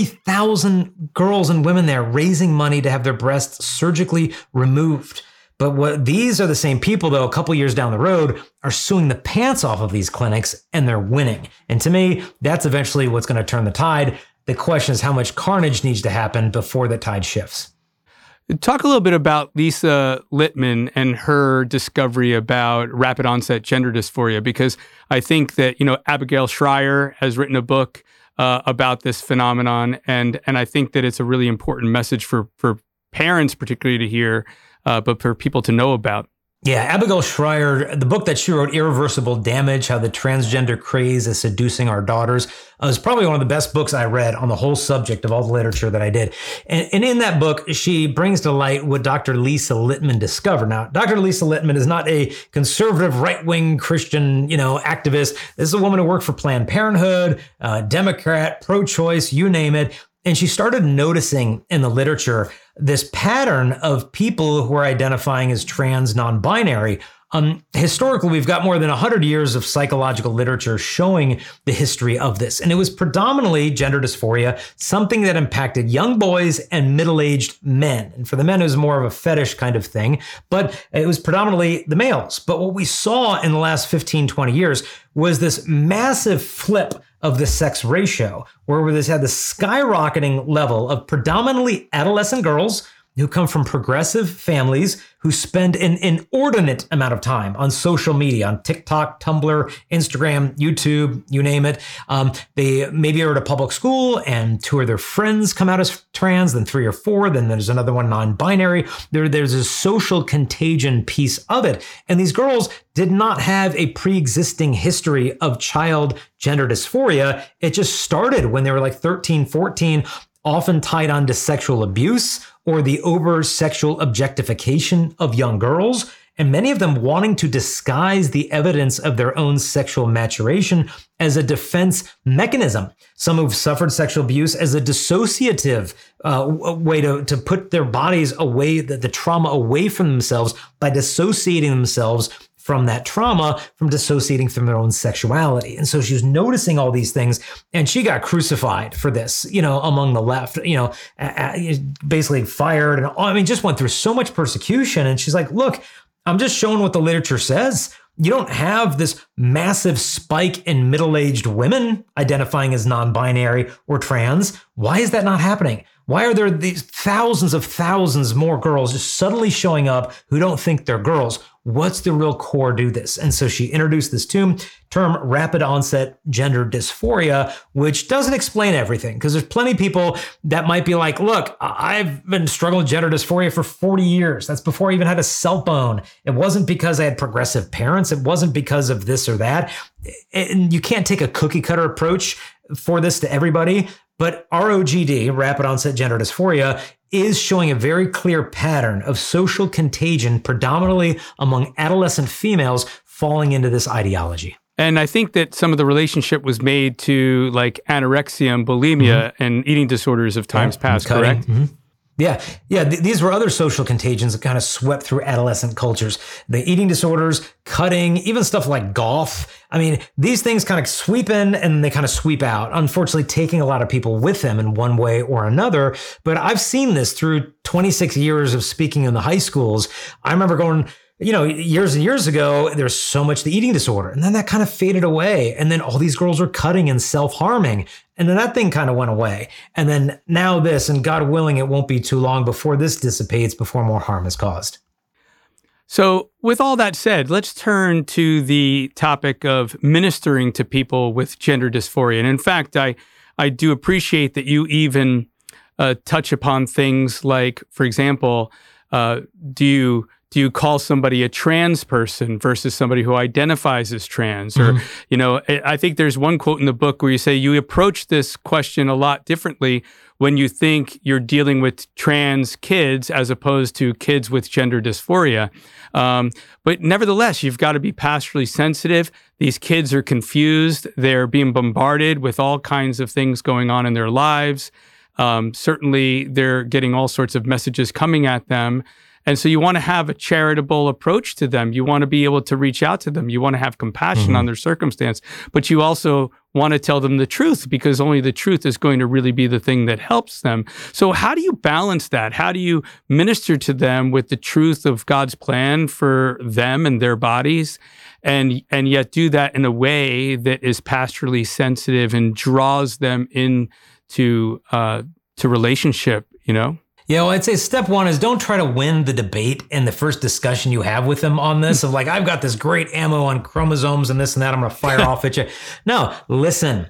40,000 girls and women there raising money to have their breasts surgically removed. But these are the same people, though, a couple years down the road, are suing the pants off of these clinics, and they're winning. And to me, that's eventually what's going to turn the tide. The question is how much carnage needs to happen before the tide shifts. Talk a little bit about Lisa Littman and her discovery about rapid onset gender dysphoria, because I think that, Abigail Shrier has written a book about this phenomenon. And I think that it's a really important message for parents, particularly to hear, but for people to know about. Yeah, Abigail Shrier, the book that she wrote, Irreversible Damage, How the Transgender Craze is Seducing Our Daughters, is probably one of the best books I read on the whole subject of all the literature that I did. And in that book, she brings to light what Dr. Lisa Littman discovered. Now, Dr. Lisa Littman is not a conservative, right-wing Christian, activist. This is a woman who worked for Planned Parenthood, Democrat, pro-choice, you name it. And she started noticing in the literature this pattern of people who are identifying as trans non-binary. Historically, we've got more than 100 years of psychological literature showing the history of this. And it was predominantly gender dysphoria, something that impacted young boys and middle-aged men. And for the men, it was more of a fetish kind of thing, but it was predominantly the males. But what we saw in the last 15, 20 years was this massive flip of the sex ratio, where this had the skyrocketing level of predominantly adolescent girls who come from progressive families who spend an inordinate amount of time on social media, on TikTok, Tumblr, Instagram, YouTube, you name it. They maybe are at a public school and 2 of their friends come out as trans, then 3 or 4, then there's another one non-binary. There's a social contagion piece of it. And these girls did not have a pre-existing history of child gender dysphoria. It just started when they were like 13, 14, often tied on to sexual abuse or the over-sexual objectification of young girls, and many of them wanting to disguise the evidence of their own sexual maturation as a defense mechanism. Some who've suffered sexual abuse as a dissociative way to put their bodies away, the trauma away from themselves by dissociating themselves from that trauma, from dissociating from their own sexuality. And so she was noticing all these things, and she got crucified for this, among the left, basically fired. And just went through so much persecution. And she's like, look, I'm just showing what the literature says. You don't have this massive spike in middle-aged women identifying as non-binary or trans. Why is that not happening? Why are there these thousands more girls just suddenly showing up who don't think they're girls? What's the real core to this? And so she introduced this term rapid onset gender dysphoria, which doesn't explain everything, because there's plenty of people that might be like, look, I've been struggling with gender dysphoria for 40 years. That's before I even had a cell phone. It wasn't because I had progressive parents. It wasn't because of this or that. And you can't take a cookie cutter approach for this to everybody. But ROGD, rapid onset gender dysphoria, is showing a very clear pattern of social contagion, predominantly among adolescent females falling into this ideology. And I think that some of the relationship was made to like anorexia and bulimia and eating disorders of times past, correct? Yeah. These were other social contagions that kind of swept through adolescent cultures. The eating disorders, cutting, even stuff like golf. I mean, these things kind of sweep in and they kind of sweep out, unfortunately taking a lot of people with them in one way or another. But I've seen this through 26 years of speaking in the high schools. I remember going, years and years ago, there's so much the eating disorder. And then that kind of faded away. And then all these girls were cutting and self-harming. And then that thing kind of went away. And then now this, and God willing, it won't be too long before this dissipates, before more harm is caused. So with all that said, let's turn to the topic of ministering to people with gender dysphoria. And in fact, I do appreciate that you even touch upon things like, for example, do you call somebody a trans person versus somebody who identifies as trans? Or, I think there's one quote in the book where you say you approach this question a lot differently when you think you're dealing with trans kids as opposed to kids with gender dysphoria. But nevertheless, you've got to be pastorally sensitive. These kids are confused. They're being bombarded with all kinds of things going on in their lives. Certainly, they're getting all sorts of messages coming at them. And so you want to have a charitable approach to them. You want to be able to reach out to them. You want to have compassion on their circumstance, but you also want to tell them the truth, because only the truth is going to really be the thing that helps them. So how do you balance that? How do you minister to them with the truth of God's plan for them and their bodies, and yet do that in a way that is pastorally sensitive and draws them into to relationship, Yeah, well, I'd say step one is don't try to win the debate in the first discussion you have with them on this of like, I've got this great ammo on chromosomes and this and that, I'm going to fire off at you. No, listen,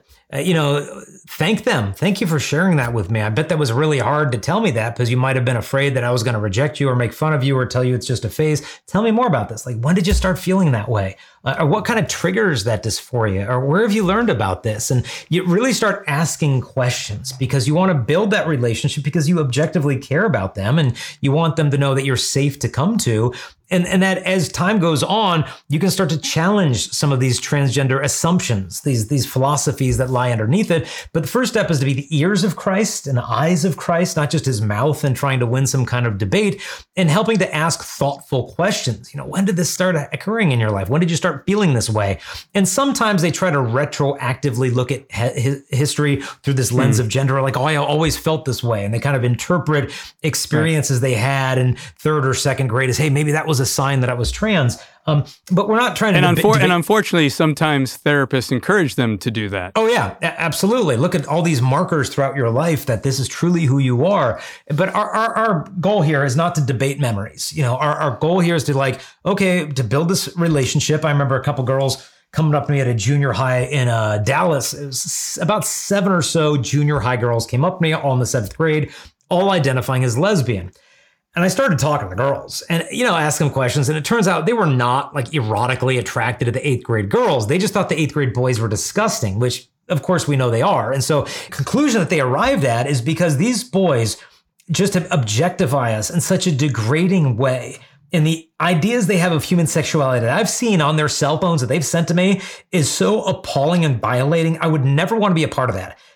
thank them. Thank you for sharing that with me. I bet that was really hard to tell me that, because you might have been afraid that I was going to reject you or make fun of you or tell you it's just a phase. Tell me more about this. Like, when did you start feeling that way? Or what kind of triggers that dysphoria? Or where have you learned about this? And you really start asking questions, because you want to build that relationship, because you objectively care about them and you want them to know that you're safe to come to. And that as time goes on, you can start to challenge some of these transgender assumptions, these philosophies that lie underneath it. But the first step is to be the ears of Christ and the eyes of Christ, not just his mouth and trying to win some kind of debate, and helping to ask thoughtful questions. When did this start occurring in your life? When did you start feeling this way? And sometimes they try to retroactively look at history through this lens of gender, like, oh, I always felt this way. And they kind of interpret experiences they had in third or second grade as, hey, maybe that was a sign that I was trans. But we're not trying to... And unfortunately, sometimes therapists encourage them to do that. Oh, yeah, absolutely. Look at all these markers throughout your life that this is truly who you are. But our goal here is not to debate memories. Our goal here is to build this relationship. I remember a couple girls coming up to me at a junior high in Dallas. It was about 7 or so junior high girls came up to me all in the 7th grade, all identifying as lesbian. And I started talking to the girls and, ask them questions. And it turns out they were not like erotically attracted to the 8th grade girls. They just thought the 8th grade boys were disgusting, which of course we know they are. And so conclusion that they arrived at is because these boys just objectify us in such a degrading way. And the ideas they have of human sexuality that I've seen on their cell phones that they've sent to me is so appalling and violating. I would never want to be a part of that.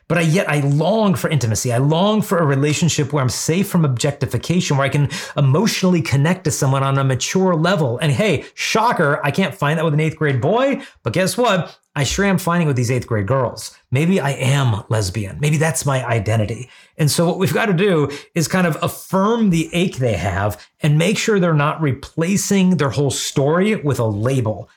But yet I long for intimacy. I long for a relationship where I'm safe from objectification, where I can emotionally connect to someone on a mature level. And hey, shocker, I can't find that with an 8th grade boy, but guess what? I sure am finding with these 8th grade girls. Maybe I am lesbian. Maybe that's my identity. And so what we've got to do is kind of affirm the ache they have and make sure they're not replacing their whole story with a label.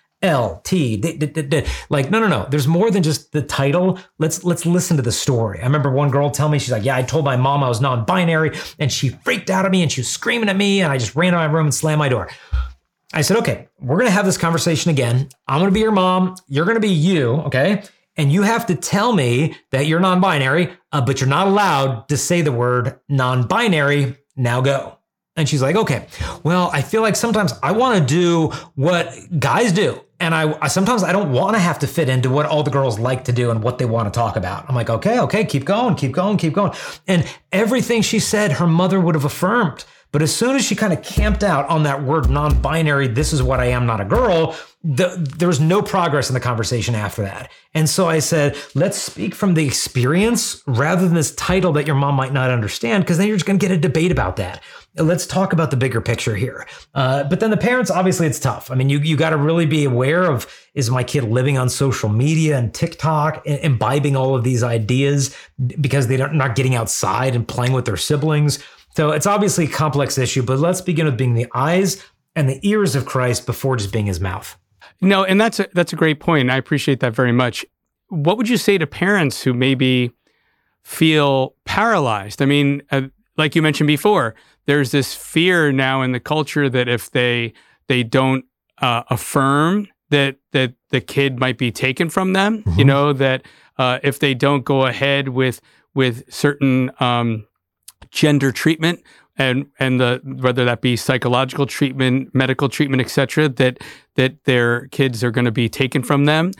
Like, no. There's more than just the title. Let's listen to the story. I remember one girl tell me, she's like, yeah, I told my mom I was non-binary and she freaked out at me and she was screaming at me and I just ran out of my room and slammed my door. I said, okay, we're going to have this conversation again. I'm going to be your mom. You're going to be you. Okay. And you have to tell me that you're non-binary, but you're not allowed to say the word non-binary. Now go. And she's like, okay, well, I feel like sometimes I want to do what guys do. And I sometimes I don't want to have to fit into what all the girls like to do and what they want to talk about. I'm like, okay, keep going. And everything she said, her mother would have affirmed. But as soon as she kind of camped out on that word non-binary, this is what I am, not a girl, there was no progress in the conversation after that. And so I said, let's speak from the experience rather than this title that your mom might not understand, because then you're just going to get a debate about that. Let's talk about the bigger picture here. But then the parents, obviously it's tough. I mean, you got to really be aware of, is my kid living on social media and TikTok, imbibing all of these ideas because they're not getting outside and playing with their siblings? So it's obviously a complex issue, but let's begin with being the eyes and the ears of Christ before just being his mouth. No, and that's a great point, and I appreciate that very much. What would you say to parents who maybe feel paralyzed? I mean, like you mentioned before, there's this fear now in the culture that if they don't affirm that the kid might be taken from them, you know, that if they don't go ahead with certain gender treatment and whether that be psychological treatment, medical treatment, etc., that their kids are going to be taken from them,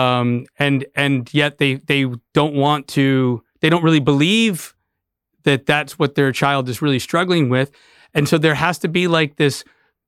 and yet they don't want to. They don't really believe that that's what their child is really struggling with, and so there has to be like this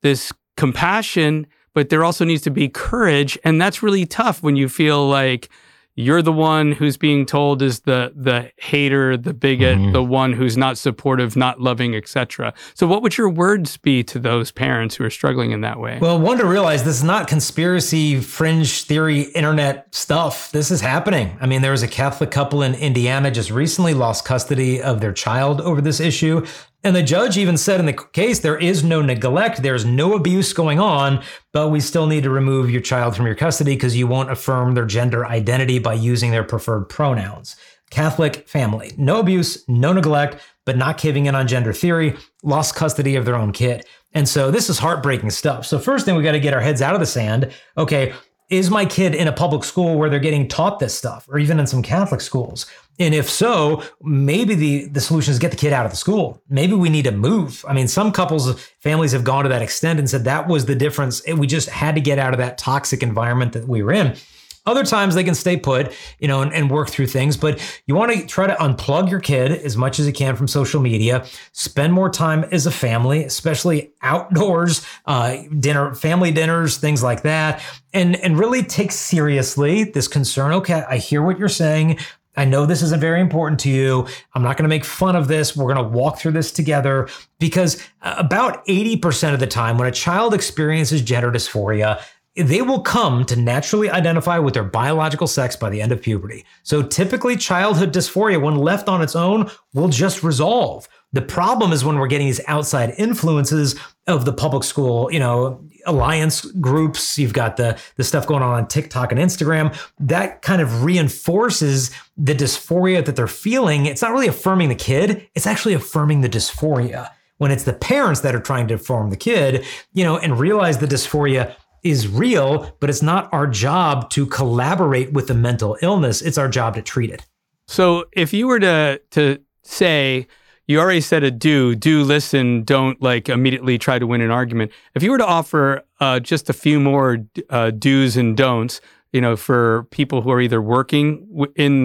compassion, but there also needs to be courage, and that's really tough when you feel like you're the one who's being told is the hater, the bigot, the one who's not supportive, not loving, etc. So what would your words be to those parents who are struggling in that way? Well, one, to realize this is not conspiracy, fringe theory, internet stuff. This is happening. I mean, there was a Catholic couple in Indiana just recently lost custody of their child over this issue. And the judge even said in the case, there is no neglect, there's no abuse going on, but we still need to remove your child from your custody because you won't affirm their gender identity by using their preferred pronouns. Catholic family, no abuse, no neglect, but not caving in on gender theory, lost custody of their own kid. And so this is heartbreaking stuff. So first thing, we got to get our heads out of the sand. Okay, is my kid in a public school where they're getting taught this stuff, or even in some Catholic schools? And if so, maybe the solution is get the kid out of the school. Maybe we need to move. I mean, some families have gone to that extent and said that was the difference. We just had to get out of that toxic environment that we were in. Other times they can stay put, and work through things, but you want to try to unplug your kid as much as you can from social media, spend more time as a family, especially outdoors, family dinners, things like that, and really take seriously this concern. Okay, I hear what you're saying. I know this isn't very important to you. I'm not going to make fun of this. We're going to walk through this together, because about 80% of the time when a child experiences gender dysphoria, they will come to naturally identify with their biological sex by the end of puberty. So typically childhood dysphoria, when left on its own, will just resolve. The problem is when we're getting these outside influences of the public school, alliance groups. You've got the stuff going on TikTok and Instagram. That kind of reinforces the dysphoria that they're feeling. It's not really affirming the kid. It's actually affirming the dysphoria. When it's the parents that are trying to affirm the kid, and realize the dysphoria is real, but it's not our job to collaborate with the mental illness. It's our job to treat it. So if you were to say, you already said a do listen, don't like immediately try to win an argument. If you were to offer just a few more do's and don'ts, for people who are either working in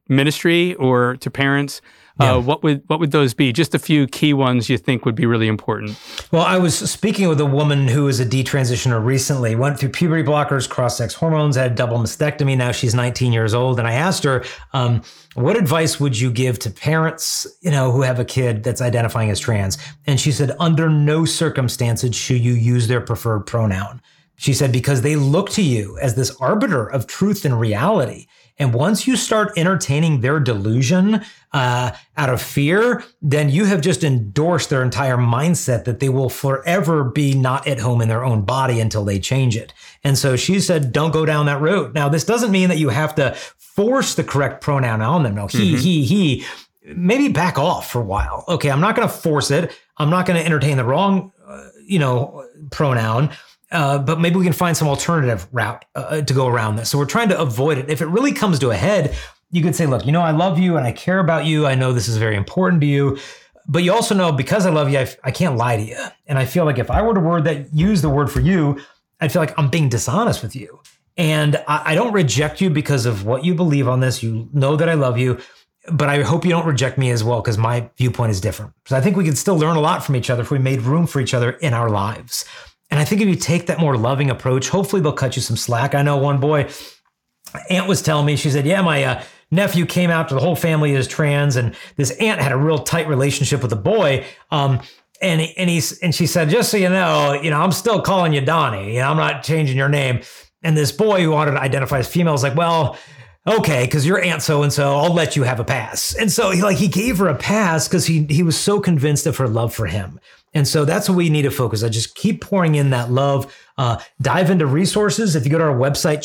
ministry or to parents, what would those be? Just a few key ones you think would be really important. Well, I was speaking with a woman who is a detransitioner recently, went through puberty blockers, cross-sex hormones, had a double mastectomy. Now she's 19 years old. And I asked her, what advice would you give to parents, who have a kid that's identifying as trans? And she said, under no circumstances should you use their preferred pronoun. She said, because they look to you as this arbiter of truth and reality. And once you start entertaining their delusion out of fear, then you have just endorsed their entire mindset that they will forever be not at home in their own body until they change it. And so she said, don't go down that road. Now, this doesn't mean that you have to force the correct pronoun on them. No, he. Maybe back off for a while. Okay, I'm not going to force it. I'm not going to entertain the wrong, pronoun. But maybe we can find some alternative route to go around this. So we're trying to avoid it. If it really comes to a head, you could say, look, I love you and I care about you. I know this is very important to you. But you also know because I love you, I can't lie to you. And I feel like if I were to use the word for you, I'd feel like I'm being dishonest with you. And I don't reject you because of what you believe on this. You know that I love you. But I hope you don't reject me as well because my viewpoint is different. So I think we could still learn a lot from each other if we made room for each other in our lives. And I think if you take that more loving approach, hopefully they'll cut you some slack. I know one boy, aunt was telling me, she said, yeah, my nephew came out to the whole family is trans. And this aunt had a real tight relationship with the boy. And she said, just so you know, I'm still calling you Donnie. I'm not changing your name. And this boy who wanted to identify as female was like, well, okay, because you're Aunt so-and-so, I'll let you have a pass. And so he gave her a pass because he was so convinced of her love for him. And so that's what we need to focus on. Just keep pouring in that love. Dive into resources. If you go to our website,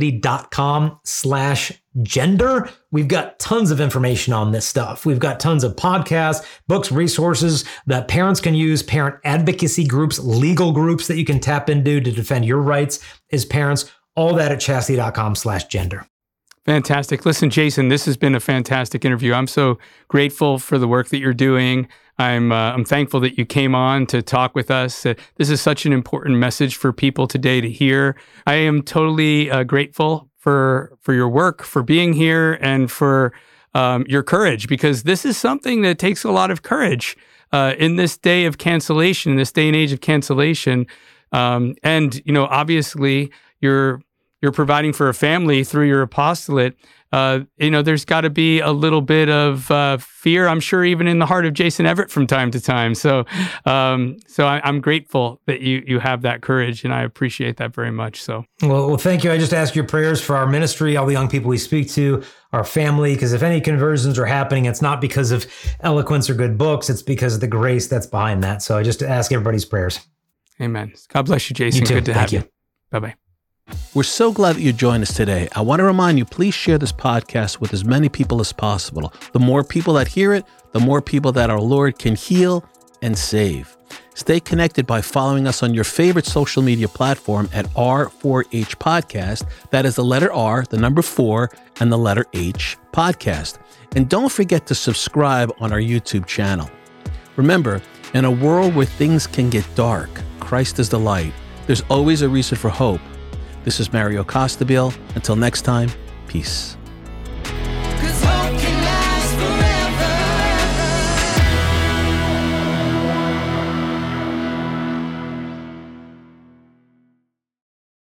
chastity.com/gender, we've got tons of information on this stuff. We've got tons of podcasts, books, resources that parents can use, parent advocacy groups, legal groups that you can tap into to defend your rights as parents. All that at chastity.com/gender. Fantastic. Listen, Jason, this has been a fantastic interview. I'm so grateful for the work that you're doing. I'm thankful that you came on to talk with us. This is such an important message for people today to hear. I am totally grateful for your work, for being here, and for your courage, because this is something that takes a lot of courage in this day of cancellation, in this day and age of cancellation. And obviously, you're providing for a family through your apostolate. There's got to be a little bit of fear, I'm sure, even in the heart of Jason Everett from time to time. So I'm grateful that you have that courage, and I appreciate that very much. So, well, thank you. I just ask your prayers for our ministry, all the young people we speak to, our family, because if any conversions are happening, it's not because of eloquence or good books. It's because of the grace that's behind that. So I just ask everybody's prayers. Amen. God bless you, Jason. You too. Good to have you. you. Bye-bye. We're so glad that you joined us today. I want to remind you, please share this podcast with as many people as possible. The more people that hear it, the more people that our Lord can heal and save. Stay connected by following us on your favorite social media platform at R4H Podcast. That is the letter R, the number 4, and the letter H Podcast. And don't forget to subscribe on our YouTube channel. Remember, in a world where things can get dark, Christ is the light. There's always a reason for hope. This is Mario Costabile. Until next time, peace.